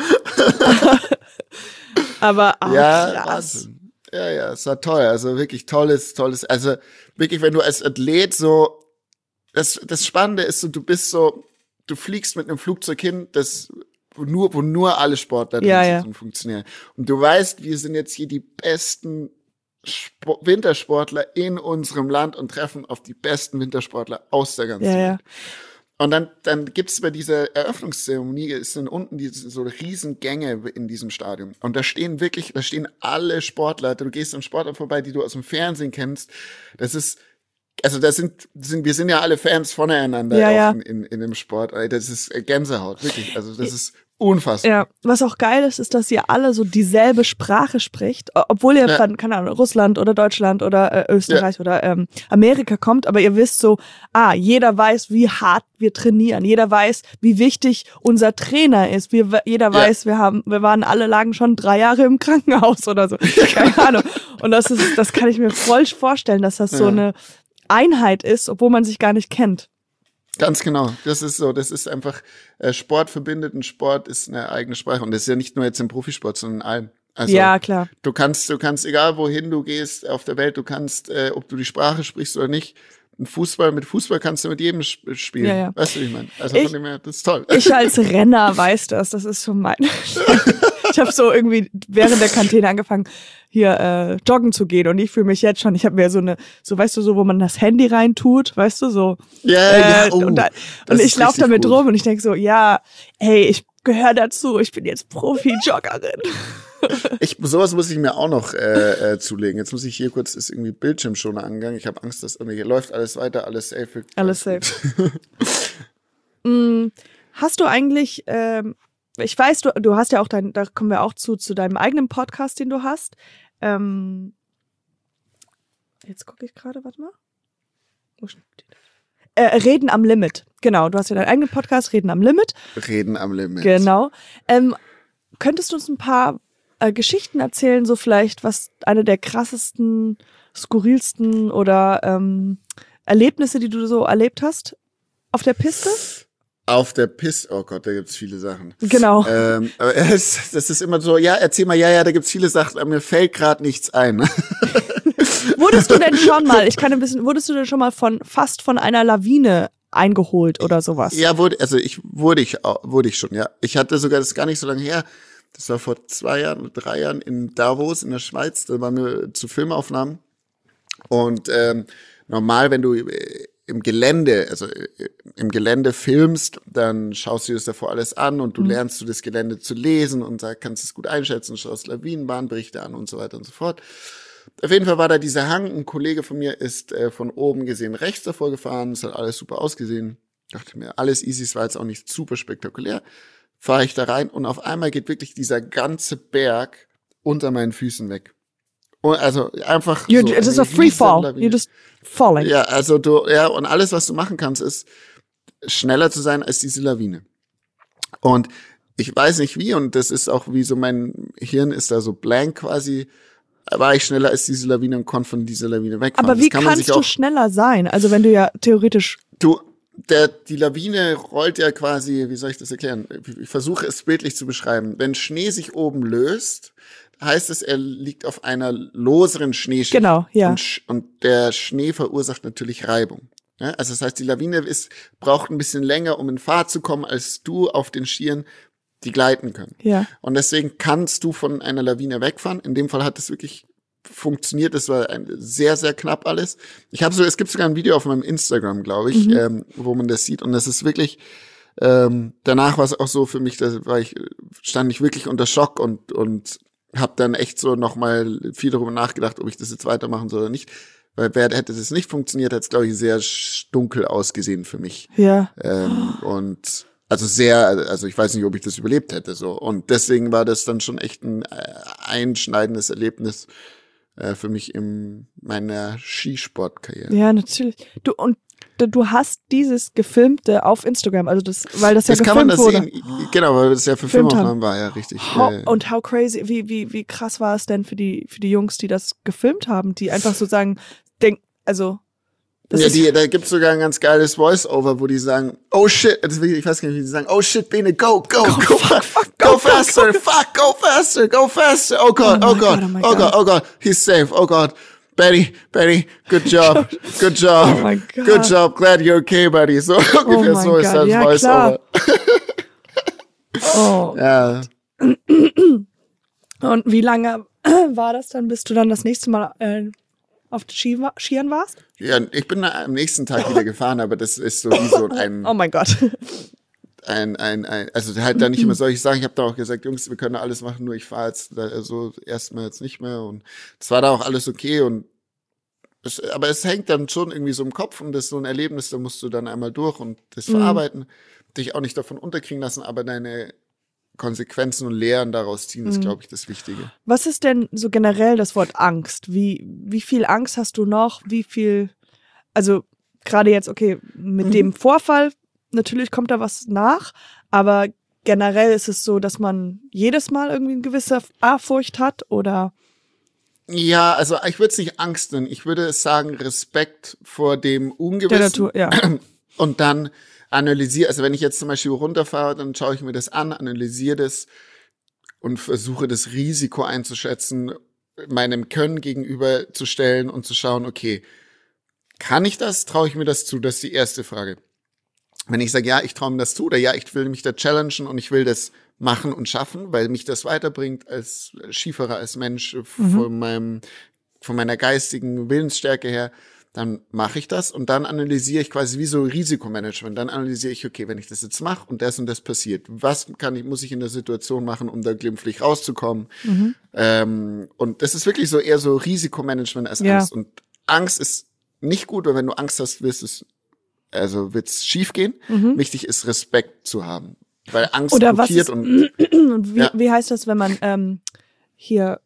aber ach, ja, krass. Wahnsinn. Ja, ja, es war toll, also wirklich tolles, tolles, also wirklich, wenn du als Athlet so, das, das Spannende ist so, du bist so, du fliegst mit einem Flugzeug hin, das, wo nur, wo nur alle Sportler ja, drin ja. sind und funktionieren. Und du weißt, wir sind jetzt hier die besten Sp- Wintersportler in unserem Land und treffen auf die besten Wintersportler aus der ganzen ja, Welt. Ja. Und dann, dann gibt's bei dieser Eröffnungszeremonie, es sind unten diese so riesen Gänge in diesem Stadion. Und da stehen wirklich, da stehen alle Sportler. Du gehst an Sportler vorbei, die du aus dem Fernsehen kennst. Das ist, also das sind, sind wir sind ja alle Fans voneinander ja, auch ja. In, in, in dem Sport. Das ist Gänsehaut, wirklich. Also das ist unfassbar. Ja, was auch geil ist, ist, dass ihr alle so dieselbe Sprache spricht, obwohl ihr ja. von, keine Ahnung, Russland oder Deutschland oder äh, Österreich ja. oder ähm, Amerika kommt, aber ihr wisst so, ah, jeder weiß, wie hart wir trainieren, jeder weiß, wie wichtig unser Trainer ist, wir, jeder ja. weiß, wir haben, wir waren alle lagen schon drei Jahre im Krankenhaus oder so, keine Ahnung. Und das ist, das kann ich mir voll vorstellen, dass das ja. so eine Einheit ist, obwohl man sich gar nicht kennt. Ganz genau. Das ist so. Das ist einfach, äh, Sport verbindet und Sport ist eine eigene Sprache. Und das ist ja nicht nur jetzt im Profisport, sondern in allem. Also, ja, klar. Du kannst, du kannst, egal wohin du gehst auf der Welt, du kannst, äh, ob du die Sprache sprichst oder nicht, ein Fußball, mit Fußball kannst du mit jedem sp- spielen. Ja, ja. Weißt du, wie ich meine? Also ich, von dem her, das ist toll. Ich als Renner weiß das. Das ist so mein. Ich habe so irgendwie während der Kantine angefangen, hier äh, joggen zu gehen und ich fühle mich jetzt schon, ich habe mir so eine, so weißt du, so wo man das Handy reintut, weißt du, so. Ja, äh, ja, oh, und, da, und ich laufe damit gut. rum und ich denke so, ja, hey, ich gehöre dazu, ich bin jetzt Profi-Joggerin. Ich, sowas muss ich mir auch noch äh, äh, zulegen. Jetzt muss ich hier kurz, ist irgendwie Bildschirmschoner angegangen. Ich habe Angst, dass hier läuft alles weiter, alles safe. Alles safe. mm, hast du eigentlich, ähm, ich weiß, du, du hast ja auch dein, da kommen wir auch zu, zu deinem eigenen Podcast, den du hast. Ähm, jetzt gucke ich gerade, warte mal. Wo steht das? Äh, Reden am Limit. Genau, du hast ja deinen eigenen Podcast, Reden am Limit. Reden am Limit. Genau. Ähm, könntest du uns ein paar äh, Geschichten erzählen, so vielleicht, was eine der krassesten, skurrilsten oder ähm, Erlebnisse, die du so erlebt hast auf der Piste? Auf der Piste, oh Gott, da gibt's viele Sachen. Genau. Ähm, aber es, das ist immer so, ja, erzähl mal, ja, ja, da gibt's viele Sachen, aber mir fällt gerade nichts ein. Wurdest du denn schon mal, ich kann ein bisschen, wurdest du denn schon mal von fast von einer Lawine eingeholt oder sowas? Ja, wurde, also ich wurde ich wurde ich schon, ja. Ich hatte sogar, das ist gar nicht so lange her, das war vor zwei Jahren oder drei Jahren in Davos in der Schweiz, da waren wir zu Filmaufnahmen und ähm, normal, wenn du im Gelände, also im Gelände filmst, dann schaust du dir das davor alles an und du mhm. lernst du das Gelände zu lesen und da kannst es gut einschätzen, schaust Lawinenbahnberichte an und so weiter und so fort. Auf jeden Fall war da dieser Hang, ein Kollege von mir ist äh, von oben gesehen rechts davor gefahren, es hat alles super ausgesehen, dachte mir, alles easy, es war jetzt auch nicht super spektakulär, fahre ich da rein und auf einmal geht wirklich dieser ganze Berg unter meinen Füßen weg. Und also einfach you, so it is a free fall, you're just falling. Ja, also du, ja, und alles, was du machen kannst, ist schneller zu sein als diese Lawine. Und ich weiß nicht wie, und das ist auch wie so, mein Hirn ist da so blank quasi, war ich schneller als diese Lawine und konnte von dieser Lawine wegfahren. Aber wie kann kannst du auch, schneller sein? Also wenn du ja theoretisch... Du, der, die Lawine rollt ja quasi, wie soll ich das erklären? Ich versuche es bildlich zu beschreiben. Wenn Schnee sich oben löst, heißt es, er liegt auf einer loseren Schneeschicht. Genau, ja. Und, und der Schnee verursacht natürlich Reibung. Ja, also das heißt, die Lawine ist, braucht ein bisschen länger, um in Fahrt zu kommen, als du auf den Skiern, die gleiten können. Ja. Und deswegen kannst du von einer Lawine wegfahren. In dem Fall hat es wirklich funktioniert. Das war ein, sehr, sehr knapp alles. Ich habe so, es gibt sogar ein Video auf meinem Instagram, glaube ich, mhm. ähm, wo man das sieht. Und das ist wirklich, ähm, danach war es auch so für mich, da war ich, stand ich wirklich unter Schock und, und habe dann echt so nochmal viel darüber nachgedacht, ob ich das jetzt weitermachen soll oder nicht. Weil wer hätte das nicht funktioniert, hätte es, glaube ich, sehr dunkel ausgesehen für mich. Ja. Ähm, und also sehr, also ich weiß nicht, ob ich das überlebt hätte. So. Und deswegen war das dann schon echt ein äh, einschneidendes Erlebnis äh, für mich in meiner Skisportkarriere. Ja, natürlich. Du und du hast dieses Gefilmte auf Instagram, also das, weil das ja das gefilmt kann man das wurde. Sehen. Genau, weil das ja für Filmaufnahmen war, ja, richtig. How, und how crazy, wie, wie, wie krass war es denn für die, für die Jungs, die das gefilmt haben, die einfach so sagen, denk, also, das ja, ist die, da gibt's sogar ein ganz geiles Voice-Over, wo die sagen, oh shit, also ich weiß gar nicht, wie die sagen, oh shit, Bene, go, go, go, go, fuck, fuck, go, go faster, go. fuck, go faster, go faster, oh God, oh, oh God, God, oh God, oh God, he's safe, oh God. Betty, Betty, good job, good job, oh my God. Good job, glad you're okay, buddy. So ungefähr oh so ist das ja, Voice-Over. Oh. Ja. Und wie lange war das dann, bis du dann das nächste Mal äh, auf Ski, Skiern warst? Ja, ich bin am nächsten Tag wieder gefahren, aber das ist so wie so ein... Oh mein Gott. Ein, ein, ein, also halt da nicht immer solche Sachen. Ich habe da auch gesagt, Jungs, wir können alles machen, nur ich fahre jetzt da, so erstmal jetzt nicht mehr. Und es war da auch alles okay. Und es, aber es hängt dann schon irgendwie so im Kopf und das ist so ein Erlebnis, da musst du dann einmal durch und das mhm. verarbeiten, dich auch nicht davon unterkriegen lassen, aber deine Konsequenzen und Lehren daraus ziehen, ist, glaube ich, das Wichtige. Was ist denn so generell das Wort Angst? Wie, wie viel Angst hast du noch? Wie viel, also gerade jetzt, okay, mit mhm. dem Vorfall, natürlich kommt da was nach, aber generell ist es so, dass man jedes Mal irgendwie eine gewisse Ehrfurcht hat oder? Ja, also ich würde es nicht Angst nennen. Ich würde es sagen Respekt vor dem Ungewissen. Der Natur, ja. Und dann analysiere, also wenn ich jetzt zum Beispiel runterfahre, dann schaue ich mir das an, analysiere das und versuche das Risiko einzuschätzen, meinem Können gegenüberzustellen und zu schauen, okay, kann ich das? Traue ich mir das zu? Das ist die erste Frage. Wenn ich sage, ja, ich traue mir das zu oder ja, ich will mich da challengen und ich will das machen und schaffen, weil mich das weiterbringt als Skifahrer, als Mensch mhm. von meinem, von meiner geistigen Willensstärke her, dann mache ich das und dann analysiere ich quasi wie so Risikomanagement. Dann analysiere ich, okay, wenn ich das jetzt mache und das und das passiert, was kann ich, muss ich in der Situation machen, um da glimpflich rauszukommen? Mhm. Ähm, und das ist wirklich so eher so Risikomanagement als ja. Angst. Und Angst ist nicht gut, weil wenn du Angst hast, wirst es, also wird's schief gehen. Mhm. Wichtig ist, Respekt zu haben. Weil Angst Oder blockiert was ist, und, und wie, ja. wie heißt das, wenn man ähm, hier,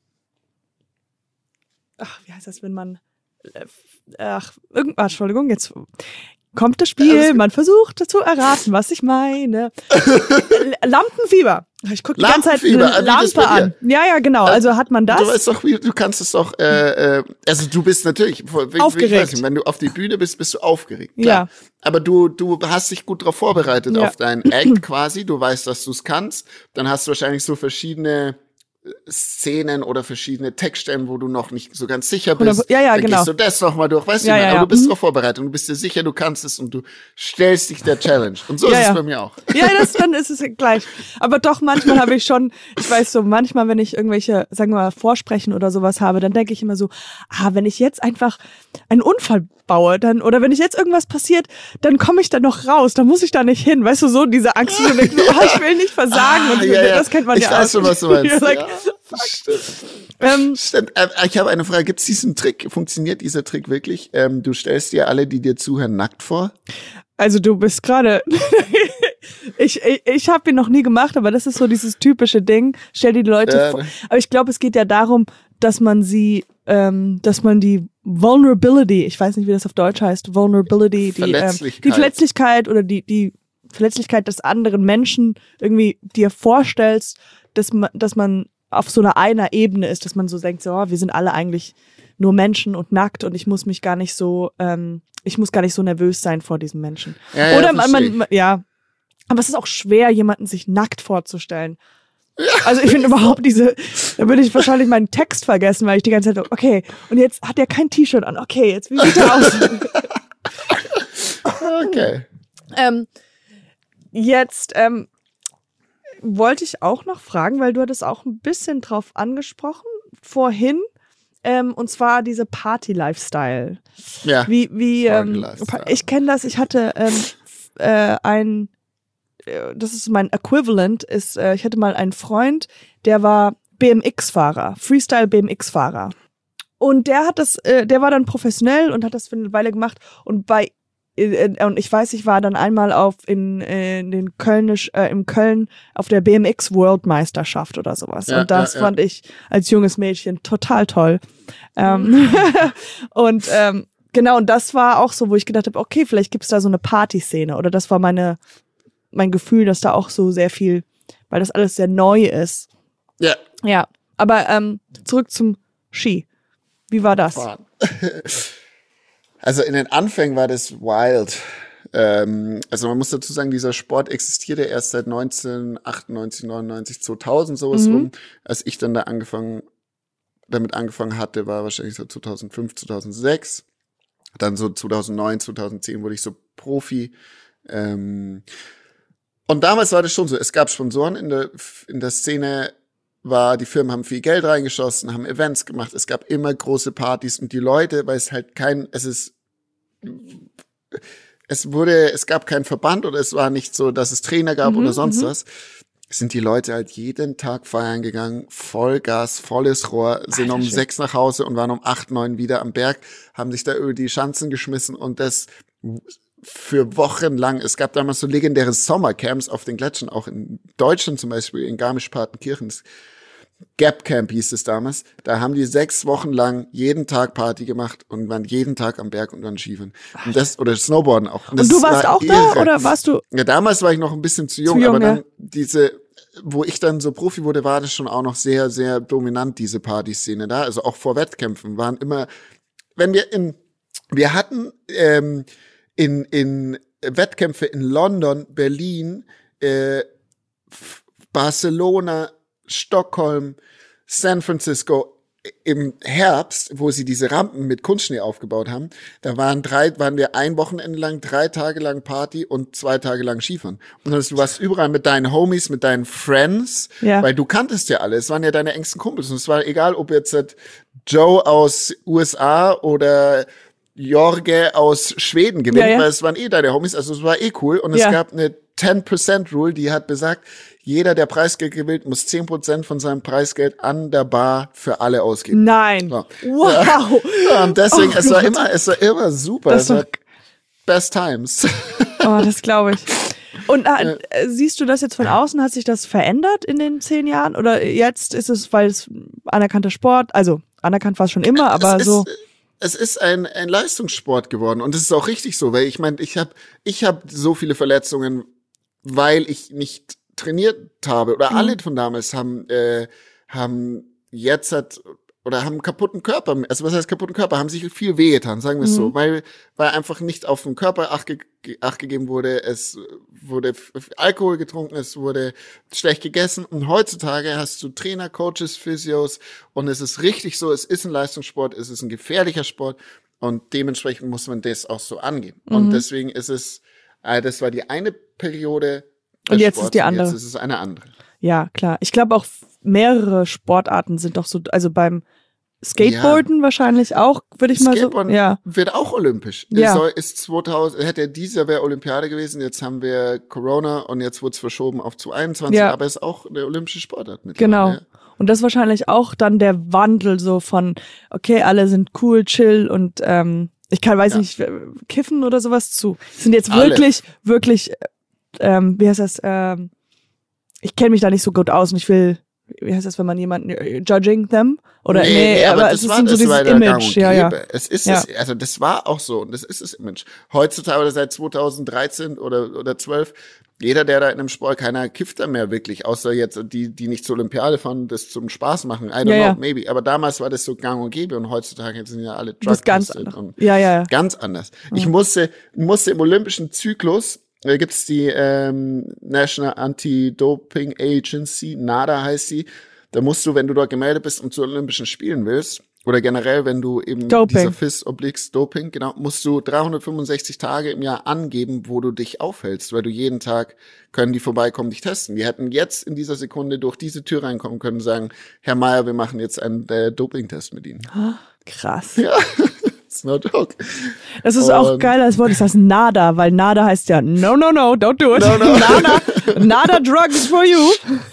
ach, wie heißt das, wenn man, äh, ach, irgendwas, Entschuldigung, jetzt kommt das Spiel, ja, man versucht zu erraten, was ich meine. Lampenfieber. Ich gucke die ganze Zeit eine Lampe an. Ja, ja, genau. Also hat man das. Du weißt doch, wie, du kannst es doch, äh, äh, also du bist natürlich, wie, aufgeregt. Ich weiß nicht, wenn du auf die Bühne bist, bist du aufgeregt. Klar. Ja. Aber du, du hast dich gut darauf vorbereitet, ja. auf deinen Act quasi. Du weißt, dass du es kannst. Dann hast du wahrscheinlich so verschiedene Szenen oder verschiedene Textstellen, wo du noch nicht so ganz sicher bist. Ja, ja, dann genau. gehst du das nochmal durch, weißt ja, du, ja, aber ja. du bist mhm. darauf vorbereitet und du bist dir sicher, du kannst es und du stellst dich der Challenge. Und so ja, ist ja. es bei mir auch. Ja, das, dann ist es gleich. Aber doch, manchmal habe ich schon, ich weiß so, manchmal, wenn ich irgendwelche, sagen wir mal, Vorsprechen oder sowas habe, dann denke ich immer so, ah, wenn ich jetzt einfach einen Unfall baue, dann, oder wenn ich jetzt irgendwas passiert, dann komme ich da noch raus, dann muss ich da nicht hin. Weißt du, so diese Angst, die so denkt, oh, ich will nicht versagen. Ah, und ja, ja. Das kennt man ich ja auch. Ich weiß schon, was du meinst. like, ja. Stimmt. Ähm, Stimmt. Äh, ich habe eine Frage. Gibt es diesen Trick? Funktioniert dieser Trick wirklich? Ähm, du stellst dir alle, die dir zuhören, nackt vor? Also du bist gerade... ich ich, ich habe ihn noch nie gemacht, aber das ist so dieses typische Ding. Stell dir die Leute äh, vor. Aber ich glaube, es geht ja darum, dass man sie... Ähm, dass man die Vulnerability, ich weiß nicht, wie das auf Deutsch heißt, Vulnerability, die Verletzlichkeit, ähm, die Verletzlichkeit oder die, die Verletzlichkeit des anderen Menschen irgendwie dir vorstellst, dass man, dass man auf so einer einer Ebene ist, dass man so denkt, so, oh, wir sind alle eigentlich nur Menschen und nackt und ich muss mich gar nicht so, ähm, ich muss gar nicht so nervös sein vor diesem Menschen. Ja, ja, oder man, man, ja, aber es ist auch schwer, jemanden sich nackt vorzustellen. Also ich finde überhaupt diese, da würde ich wahrscheinlich meinen Text vergessen, weil ich die ganze Zeit, okay, und jetzt hat er kein T-Shirt an, okay, jetzt wie sieht er aus? Okay. Ähm, jetzt ähm, wollte ich auch noch fragen, weil du hattest auch ein bisschen drauf angesprochen vorhin, ähm, und zwar diese Party-Lifestyle. Ja. Wie, wie, ähm, ich kenne das, ich hatte ähm, äh, ein das ist mein Equivalent, ist, äh, ich hatte mal einen Freund, der war B M X-Fahrer, Freestyle-B M X-Fahrer. Und der hat das, äh, der war dann professionell und hat das für eine Weile gemacht. Und bei, äh, und ich weiß, ich war dann einmal auf in, äh, in den Kölnisch, äh, im Köln auf der B M X-World-Meisterschaft oder sowas. Ja, und das ja, ja. fand ich als junges Mädchen total toll. Ähm, und ähm, genau, und das war auch so, wo ich gedacht habe, okay, vielleicht gibt's da so eine Partyszene. Oder das war meine mein Gefühl, dass da auch so sehr viel, weil das alles sehr neu ist. Ja. Ja, aber ähm, zurück zum Ski. Wie war das? Also in den Anfängen war das wild. Ähm, also man muss dazu sagen, dieser Sport existierte erst seit neunzehnhundertachtundneunzig, neunundneunzig, zweitausend sowas mhm. rum. Als ich dann da angefangen, damit angefangen hatte, war wahrscheinlich so zweitausendfünf, zweitausendsechs. Dann so zweitausendneun, zweitausendzehn wurde ich so Profi. Ähm, Und damals war das schon so, es gab Sponsoren in der, in der Szene, war, die Firmen haben viel Geld reingeschossen, haben Events gemacht, es gab immer große Partys und die Leute, weil es halt kein, es ist, es wurde, es gab keinen Verband oder es war nicht so, dass es Trainer gab mhm, oder sonst m-m. was, sind die Leute halt jeden Tag feiern gegangen, Vollgas, volles Rohr, sind Alter, um schön. sechs nach Hause und waren um acht, neun wieder am Berg, haben sich da über die Schanzen geschmissen und das für Wochen lang. Es gab damals so legendäre Sommercamps auf den Gletschern, auch in Deutschland zum Beispiel, in Garmisch-Partenkirchen. Gap Camp hieß es damals. Da haben die sechs Wochen lang jeden Tag Party gemacht und waren jeden Tag am Berg und waren Skifahren. Und das, oder Snowboarden auch. Und, das und du warst war auch irre. da, oder warst du? Ja, damals war ich noch ein bisschen zu jung, zu jung aber dann ja. diese, wo ich dann so Profi wurde, war das schon auch noch sehr, sehr dominant, diese Partyszene da. Also auch vor Wettkämpfen waren immer, wenn wir in, wir hatten ähm, in, in Wettkämpfe in London, Berlin, äh, Barcelona, Stockholm, San Francisco im Herbst, wo sie diese Rampen mit Kunstschnee aufgebaut haben, da waren drei, waren wir ein Wochenende lang, drei Tage lang Party und zwei Tage lang Skifahren. Und du warst überall mit deinen Homies, mit deinen Friends, Ja. weil du kanntest ja alle. Es waren ja deine engsten Kumpels. Und es war egal, ob jetzt Joe aus U S A oder Jorge aus Schweden gewinnt, Ja, ja. weil es waren eh deine Homies, also es war eh cool. Und Ja. es gab eine ten percent Rule, die hat besagt, jeder, der Preisgeld gewinnt, muss zehn Prozent von seinem Preisgeld an der Bar für alle ausgeben. Nein. Ja. Wow. Ja, und deswegen, Oh es war Gott. immer, es war immer super. Das Es war war- best times. Oh, das glaube ich. Und äh, siehst du das jetzt von außen? Hat sich das verändert in den zehn Jahren? Oder jetzt ist es, weil es anerkannter Sport, also anerkannt war es schon immer, aber es so. Ist, es ist ein, ein Leistungssport geworden und es ist auch richtig so, weil ich meine, ich habe ich hab so viele Verletzungen, weil ich nicht trainiert habe oder Mhm. alle von damals haben äh, haben jetzt hat oder haben einen kaputten Körper, also was heißt kaputten Körper, haben sich viel wehgetan, sagen wir es Mhm. so, weil weil einfach nicht auf den Körper acht, ge acht gegeben wurde, es wurde f- Alkohol getrunken, es wurde schlecht gegessen und heutzutage hast du Trainer, Coaches, Physios und es ist richtig so, es ist ein Leistungssport, es ist ein gefährlicher Sport und dementsprechend muss man das auch so angehen. Mhm. Und deswegen ist es, äh, das war die eine Periode des Und jetzt Sports ist die andere. Jetzt ist es eine andere. Ja, klar. Ich glaube auch mehrere Sportarten sind doch so, also beim Skateboarden wahrscheinlich auch, würde ich mal so. Skateboarden Ja. wird auch olympisch. Ja. Es soll, ist zweitausend, hätte dieses Jahr wäre Olympiade gewesen, jetzt haben wir Corona und jetzt wurde es verschoben auf zwanzig einundzwanzig, Ja. aber es ist auch eine olympische Sportart mit. Genau. Ja. Und das ist wahrscheinlich auch dann der Wandel so von, okay, alle sind cool, chill und ähm, ich kann, weiß Ja. nicht, äh, kiffen oder sowas zu. Sind jetzt Alle. wirklich, wirklich, ähm, wie heißt das, ähm, ich kenne mich da nicht so gut aus und ich will, wie heißt das, wenn man jemanden, äh, judging them? Oder, nee, aber, es ist war, so das dieses war der Gang Image, und ja, ja. Gäbe. Es ist Ja. es, also das war auch so und das ist das Image. Heutzutage oder seit zweitausenddreizehn oder oder zwölf, jeder, der da in einem Sport, keiner kifft da mehr wirklich, außer jetzt die, die nicht zur Olympiade fahren, das zum Spaß machen. I don't Ja, know, ja. maybe. Aber damals war das so gang und gäbe und heutzutage sind ja alle Das ist ganz drug-tested anders. und Ja, ja, ja. ganz anders. Ich musste, musste im olympischen Zyklus, da gibt's die ähm, National Anti-Doping Agency, NADA heißt sie. Da musst du, wenn du dort gemeldet bist und zu Olympischen Spielen willst, oder generell, wenn du eben Doping. dieser F I S obliques Doping, genau, musst du dreihundertfünfundsechzig Tage im Jahr angeben, wo du dich aufhältst, weil du jeden Tag können die vorbeikommen, dich testen. Die hätten jetzt in dieser Sekunde durch diese Tür reinkommen können und sagen, Herr Mayer, wir machen jetzt einen äh, Dopingtest mit Ihnen. Krass. Ja, it's no joke. Das ist auch Und- geil als Wort, das heißt NADA, weil NADA heißt ja no, no, no, don't do it. No, no. NADA, NADA drugs for you.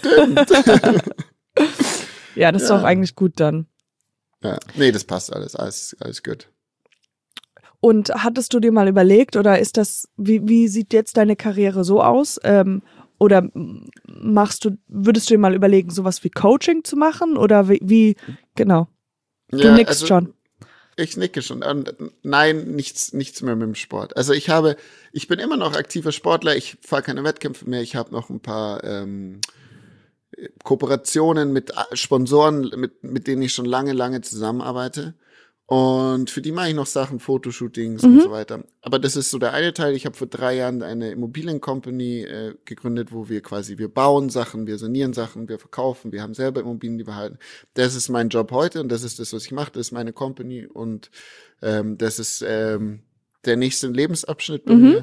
Ja, das ist Ja. doch eigentlich gut dann. Ja, nee, das passt alles, alles, alles gut. Und hattest du dir mal überlegt, oder ist das, wie, wie sieht jetzt deine Karriere so aus? Ähm, oder machst du, würdest du dir mal überlegen, sowas wie Coaching zu machen? Oder wie, wie genau. Du Ja, nickst also, schon. Ich nicke schon. Und nein, nichts, nichts mehr mit dem Sport. Also ich habe, ich bin immer noch aktiver Sportler. Ich fahre keine Wettkämpfe mehr. Ich habe noch ein paar ähm, Kooperationen mit Sponsoren, mit, mit denen ich schon lange, lange zusammenarbeite. Und für die mache ich noch Sachen, Fotoshootings Mhm. und so weiter. Aber das ist so der eine Teil. Ich habe vor drei Jahren eine Immobiliencompany äh, gegründet, wo wir quasi, wir bauen Sachen, wir sanieren Sachen, wir verkaufen, wir haben selber Immobilien, die wir halten. Das ist mein Job heute und das ist das, was ich mache. Das ist meine Company und ähm, das ist ähm, der nächste Lebensabschnitt bei Mhm. mir.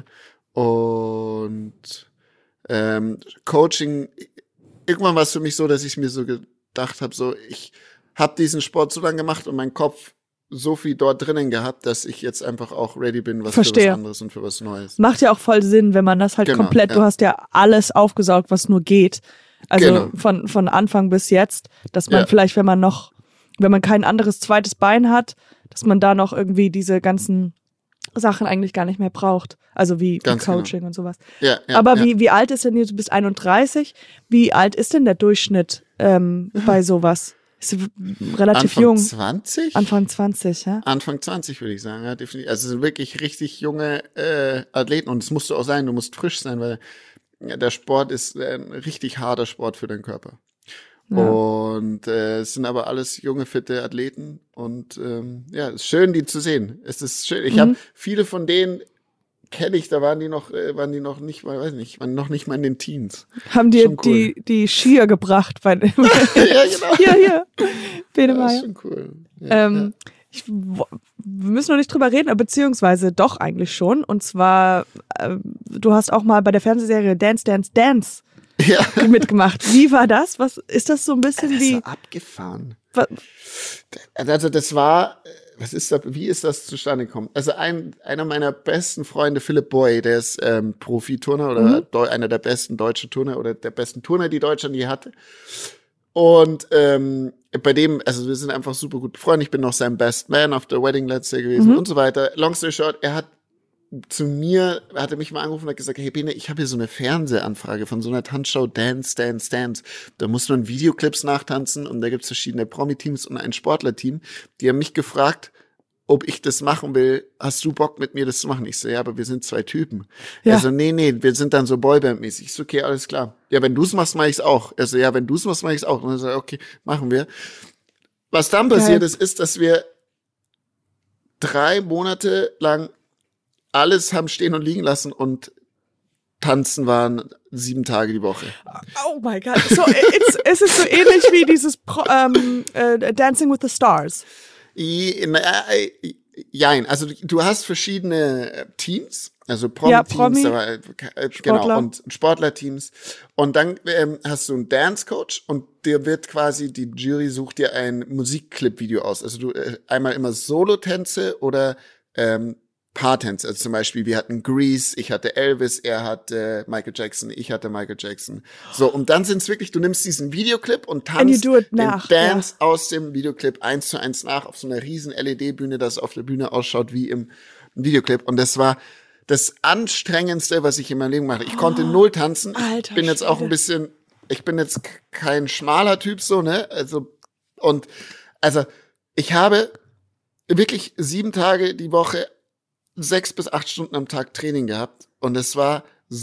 Und ähm, Coaching, irgendwann war es für mich so, dass ich mir so gedacht habe, so ich habe diesen Sport so lange gemacht und mein Kopf so viel dort drinnen gehabt, dass ich jetzt einfach auch ready bin, was Verstehe. für was anderes und für was Neues. Macht ja auch voll Sinn, wenn man das halt Genau, komplett, du ja. hast ja alles aufgesaugt, was nur geht. Also Genau. von, von Anfang bis jetzt, dass man Ja. vielleicht, wenn man noch, wenn man kein anderes zweites Bein hat, dass man da noch irgendwie diese ganzen Sachen eigentlich gar nicht mehr braucht. Also wie, wie Ganz genau. Coaching und sowas. Ja, ja, Aber ja. wie, wie alt ist denn jetzt, du bist einunddreißig, wie alt ist denn der Durchschnitt ähm, bei sowas? Ist relativ Anfang jung. zwanzig? Anfang zwanzig, ja? Anfang zwanzig würde ich sagen, ja, definitiv. Also es sind wirklich richtig junge äh, Athleten und es musst du auch sein, du musst frisch sein, weil ja, der Sport ist ein richtig harter Sport für den Körper. Ja. Und äh, es sind aber alles junge, fitte Athleten. Und ähm, ja, es ist schön, die zu sehen. Es ist schön. Ich Mhm. habe viele von denen kenne ich, da waren die noch, äh, waren die noch nicht mal, weiß nicht, waren noch nicht mal in den Teens. Haben dir Schon cool. die, die Skier gebracht bei dem. Ja, genau. Hier, hier. Bene Ja, ist Meier. schon cool. Ja, Ähm, ich, wo- wir müssen noch nicht drüber reden, beziehungsweise doch eigentlich schon. Und zwar, äh, du hast auch mal bei der Fernsehserie Dance, Dance, Dance ja. ja. mitgemacht. Wie war das? Was ist das so ein bisschen Das wie? war abgefahren. wa- Also das war, äh, was ist das, wie ist das zustande gekommen? Also ein, einer meiner besten Freunde, Philipp Boy, der ist ähm, Profiturner oder Mhm. Deu- einer der besten deutschen Turner oder der besten Turner, die Deutschland je hatte. Und ähm, bei dem, also wir sind einfach super gut befreundet. Ich bin noch sein Best Man auf der Wedding Let's Say gewesen Mhm. und so weiter. Long story short, er hat zu mir, hat er mich mal angerufen und hat gesagt, hey Bene, ich habe hier so eine Fernsehanfrage von so einer Tanzshow Dance, Dance, Dance. Da muss man Videoclips nachtanzen und da gibt's verschiedene Promi-Teams und ein Sportler-Team. Die haben mich gefragt, ob ich das machen will. Hast du Bock mit mir das zu machen? Ich so, ja, aber wir sind zwei Typen. Ja. Also nee, nee, wir sind dann so Boyband-mäßig. Ich so, okay, alles klar. Ja, wenn du's machst, mach ich's auch. Also ja, wenn du's machst, mach ich's auch. Und dann so, okay, machen wir. Was dann Geil. passiert ist, ist, dass wir drei Monate lang alles haben stehen und liegen lassen und tanzen waren sieben Tage die Woche. Oh my God. So, it's, es ist so ähnlich wie dieses Pro, ähm, äh, Dancing with the Stars. I- na, äh, Jein, also du- du hast verschiedene äh, Teams, also Ja, Promi-Teams, Promi, aber, äh, äh, Sportler. genau, und Sportlerteams. Und dann ähm, hast du einen Dance-Coach und dir wird quasi, die Jury sucht dir ein Musikclip-Video aus. Also du äh, einmal immer Solo-Tänze oder ähm, Paartänze. Also zum Beispiel, wir hatten Grease, ich hatte Elvis, er hatte Michael Jackson, ich hatte Michael Jackson. So, und dann sind's wirklich, du nimmst diesen Videoclip und And you tanzt do it den nach, Dance aus dem Videoclip eins zu eins nach auf so einer riesen L E D-Bühne, dass es auf der Bühne ausschaut wie im Videoclip. Und das war das Anstrengendste, was ich in meinem Leben mache. Ich konnte null tanzen. Ich Alter bin jetzt auch Schwede. ein bisschen, ich bin jetzt k- kein schmaler Typ so, ne? Also, und, also, ich habe wirklich sieben Tage die Woche sechs bis acht Stunden am Tag Training gehabt und es war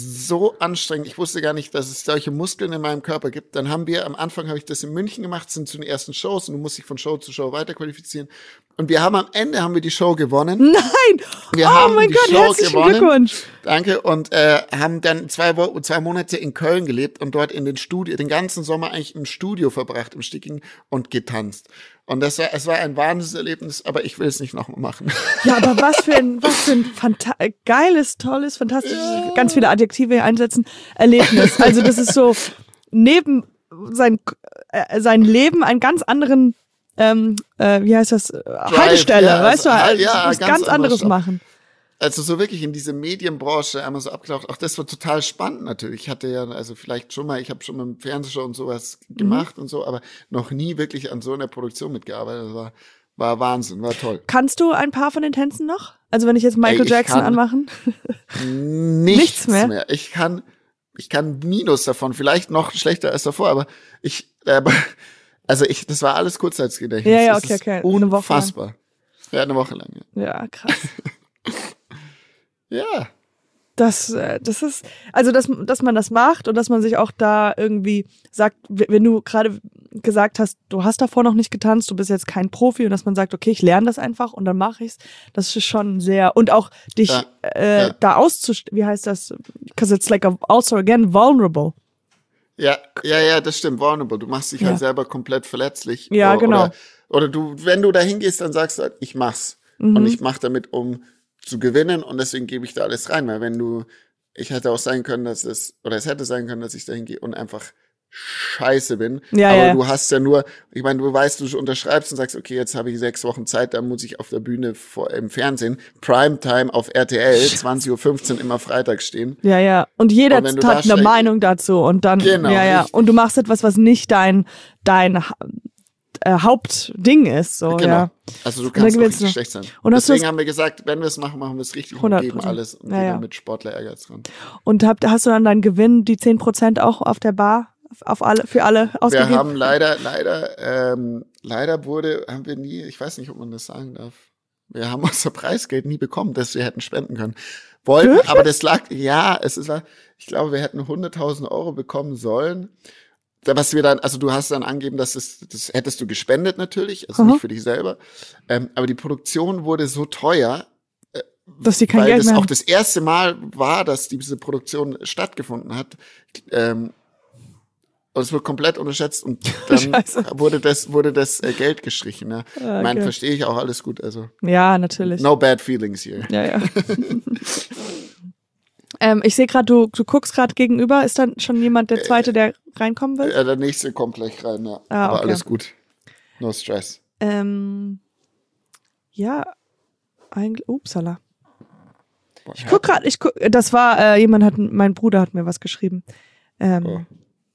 so anstrengend. Ich wusste gar nicht, dass es solche Muskeln in meinem Körper gibt. Dann haben wir, am Anfang habe ich das in München gemacht, sind zu den ersten Shows und du musst dich von Show zu Show weiterqualifizieren. Und wir haben am Ende haben wir die Show gewonnen. Nein! Wir oh haben mein die Gott, Show herzlichen gewonnen. Glückwunsch. Danke. Und äh, haben dann zwei, Wo- zwei Monate in Köln gelebt und dort in den Studio, den ganzen Sommer eigentlich im Studio verbracht, im Sticking und getanzt. Und das war, es war ein Wahnsinnserlebnis, aber ich will es nicht nochmal machen. Ja, aber was für ein, was für ein fanta- geiles, tolles, fantastisches, ganz viele Adjektive einsetzen, Erlebnis. Also das ist so neben sein, äh, sein Leben einen ganz anderen, ähm, äh, wie heißt das, Haltestelle, ja, weißt also, du, ja, was ganz ganz anderer anderes Stoff. machen. Also so wirklich in diese Medienbranche einmal so abgetaucht. Auch das war total spannend natürlich. Ich hatte ja, also vielleicht schon mal, ich habe schon mal im Fernsehshow und sowas gemacht und so, aber noch nie wirklich an so einer Produktion mitgearbeitet. Das war, war Wahnsinn, war toll. Kannst du ein paar von den Tänzen noch? Also wenn ich jetzt Michael Ey, ich Jackson kann- anmachen? Nichts, Nichts mehr? mehr. Ich kann, ich kann Minus davon, vielleicht noch schlechter als davor, aber ich, aber, also ich, das war alles Kurzzeitgedächtnis. Ja, ja, Das okay, ist okay. Eine Woche lang. Unfassbar. Ja, eine Woche lang, ja. Ja, krass. Ja. Das, äh, das ist, also dass, dass man das macht und dass man sich auch da irgendwie sagt, w- wenn du gerade gesagt hast, du hast davor noch nicht getanzt, du bist jetzt kein Profi und dass man sagt, okay, ich lerne das einfach und dann mache ich's, das ist schon sehr, und auch dich Ja, äh, ja. da auszustellen, wie heißt das? Because it's like a, also again vulnerable. Ja, ja, ja, das stimmt, vulnerable. Du machst dich Ja. halt selber komplett verletzlich. Ja, oder, genau. Oder, oder du, wenn du da hingehst, dann sagst du halt, ich mach's. Mhm. Und ich mach damit, um zu gewinnen und deswegen gebe ich da alles rein. Weil wenn du, ich hätte auch sein können, dass es, oder es hätte sein können, dass ich da hingehe und einfach scheiße bin. Ja, Aber ja. du hast ja nur, ich meine, du weißt, du unterschreibst und sagst, okay, jetzt habe ich sechs Wochen Zeit, dann muss ich auf der Bühne vor, im Fernsehen, Primetime auf R T L, zwanzig Uhr fünfzehn immer freitags stehen. Ja, ja. Und jeder Und wenn du hat da eine schlecht- Meinung dazu und dann, Genau, ja, ja. richtig. Und du machst etwas, was nicht dein, dein Ha- äh, Hauptding ist, so, Genau. ja. Also du dann kannst auch gewinnst richtig du. schlecht sein. Und hast du Deswegen das- haben wir gesagt, wenn wir es machen, machen wir es richtig und hundert geben Prozent. alles und Ja, gehen ja. dann mit Sportler-Ehrgeiz ran. Und habt, hast du dann deinen Gewinn, die zehn Prozent auch auf der Bar, auf alle, für alle Wir ausgegeben? haben leider, leider, ähm, leider wurde, haben wir nie, ich weiß nicht, ob man das sagen darf, wir haben unser Preisgeld nie bekommen, das wir hätten spenden können. wollten, Wirklich? aber das lag, ja, es ist, ich glaube, wir hätten hunderttausend Euro bekommen sollen. Was wir dann, also du hast dann angegeben, dass es, das hättest du gespendet natürlich, also Aha. nicht für dich selber. Ähm, aber die Produktion wurde so teuer, äh, Dass die kein weil Geld das mehr auch haben. das erste Mal war, dass diese Produktion stattgefunden hat. Ähm, und es wurde komplett unterschätzt und dann Scheiße. wurde das, wurde das äh, Geld gestrichen. Ja. Ah, Ich meine, okay. verstehe ich auch alles gut. Also Ja, natürlich. no bad feelings here. Ja, ja. ähm, ich sehe gerade, du, du guckst gerade gegenüber. Ist dann schon jemand, der Zweite, der reinkommen will? Ja, der nächste kommt gleich rein, ja. Ah, Aber okay. alles gut. No stress. Ähm, ja, eigentlich, upsala. Boah, Ich guck gerade, ich guck, das war, äh, jemand hat, mein Bruder hat mir was geschrieben. Ähm, Oh.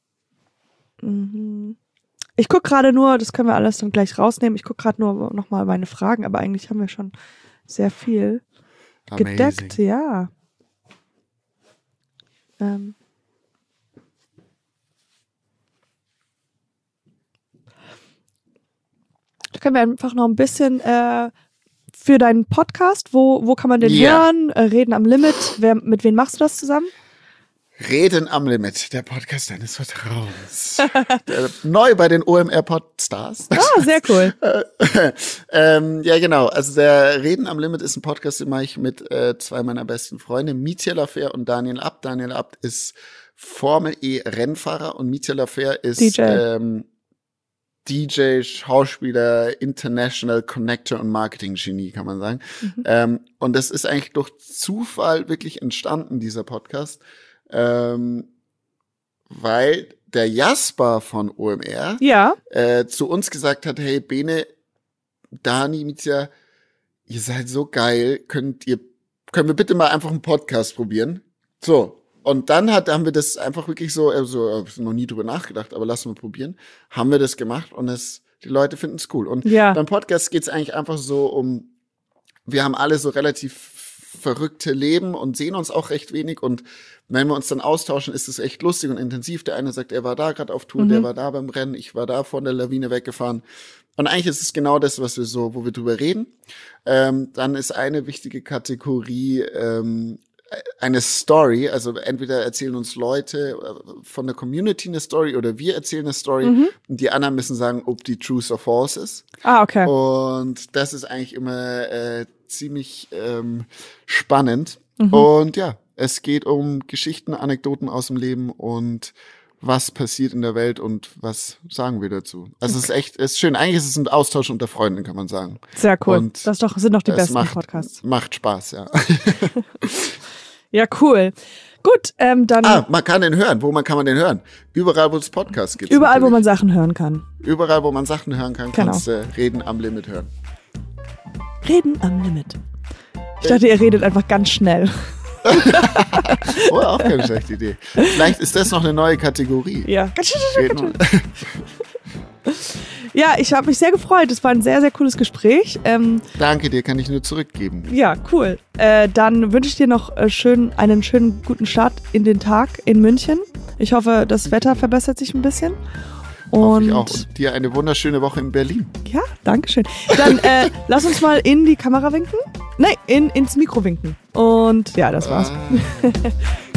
mhm. Ich guck gerade nur, das können wir alles dann gleich rausnehmen, ich guck gerade nur nochmal meine Fragen, aber eigentlich haben wir schon sehr viel gedeckt, Amazing. ja. Ähm. Da können wir einfach noch ein bisschen äh, für deinen Podcast, wo, wo kann man den Ja. hören? Äh, Reden am Limit, Wer, mit wem machst du das zusammen? Reden am Limit, der Podcast deines Vertrauens. Der, neu bei den O M R Podstars. Ah, sehr cool. ähm, ja, genau. Also der Reden am Limit ist ein Podcast, den mache ich mit äh, zwei meiner besten Freunde, Mietje Lafer und Daniel Abt. Daniel Abt ist Formel E Rennfahrer und Mietje Lafer ist D J. Ähm, D J, Schauspieler, International Connector und Marketing-Genie, kann man sagen. Mhm. Ähm, und das ist eigentlich durch Zufall wirklich entstanden, dieser Podcast. Ähm, weil der Jasper von O M R Ja, äh, zu uns gesagt hat, hey Bene, Dani, Mietja, ihr seid so geil, könnt ihr, können wir bitte mal einfach einen Podcast probieren? So, und dann hat, haben wir das einfach wirklich so, also noch nie drüber nachgedacht, aber lassen wir probieren, haben wir das gemacht und es, die Leute finden es cool. Und Ja. beim Podcast geht es eigentlich einfach so um, wir haben alle so relativ verrückte Leben und sehen uns auch recht wenig und wenn wir uns dann austauschen, ist es echt lustig und intensiv. Der eine sagt, er war da gerade auf Tour, Mhm. der war da beim Rennen, ich war da von der Lawine weggefahren. Und eigentlich ist es genau das, was wir so, wo wir drüber reden. Ähm, dann ist eine wichtige Kategorie ähm, eine Story, also entweder erzählen uns Leute äh, von der Community eine Story oder wir erzählen eine Story Mhm. und die anderen müssen sagen, ob die true or false ist. Ah, okay. Und das ist eigentlich immer äh, ziemlich ähm, spannend. Mhm. Und ja, es geht um Geschichten, Anekdoten aus dem Leben und was passiert in der Welt und was sagen wir dazu. Also es ist echt, es ist schön. Eigentlich ist es ein Austausch unter Freunden, kann man sagen. Sehr cool. und Das ist doch, sind doch die Es besten macht, Podcasts. macht Spaß, ja. Ja, cool. Gut, ähm, dann Ah, man kann den hören. Wo man kann man den hören? Überall, wo es Podcasts gibt. überall, wo man Sachen hören kann. Überall, wo man Sachen hören kann, Genau. kannst du Reden am Limit hören. Reden am Limit. Ich dachte, ihr redet einfach ganz schnell. Oh, auch keine schlechte Idee. Vielleicht ist das noch eine neue Kategorie. Ja. Ganz schnell. Reden, Ja, ich habe mich sehr gefreut. Es war ein sehr, sehr cooles Gespräch. Ähm, danke dir, kann ich nur zurückgeben. ja, cool. Äh, dann wünsche ich dir noch äh, schön, einen schönen guten Start in den Tag in München. Ich hoffe, das Wetter verbessert sich ein bisschen. Hoffe Und ich auch. Und dir eine wunderschöne Woche in Berlin. ja, danke schön. Dann äh, lass uns mal in die Kamera winken. Nein, in, ins Mikro winken. Und ja, das war's. Ah.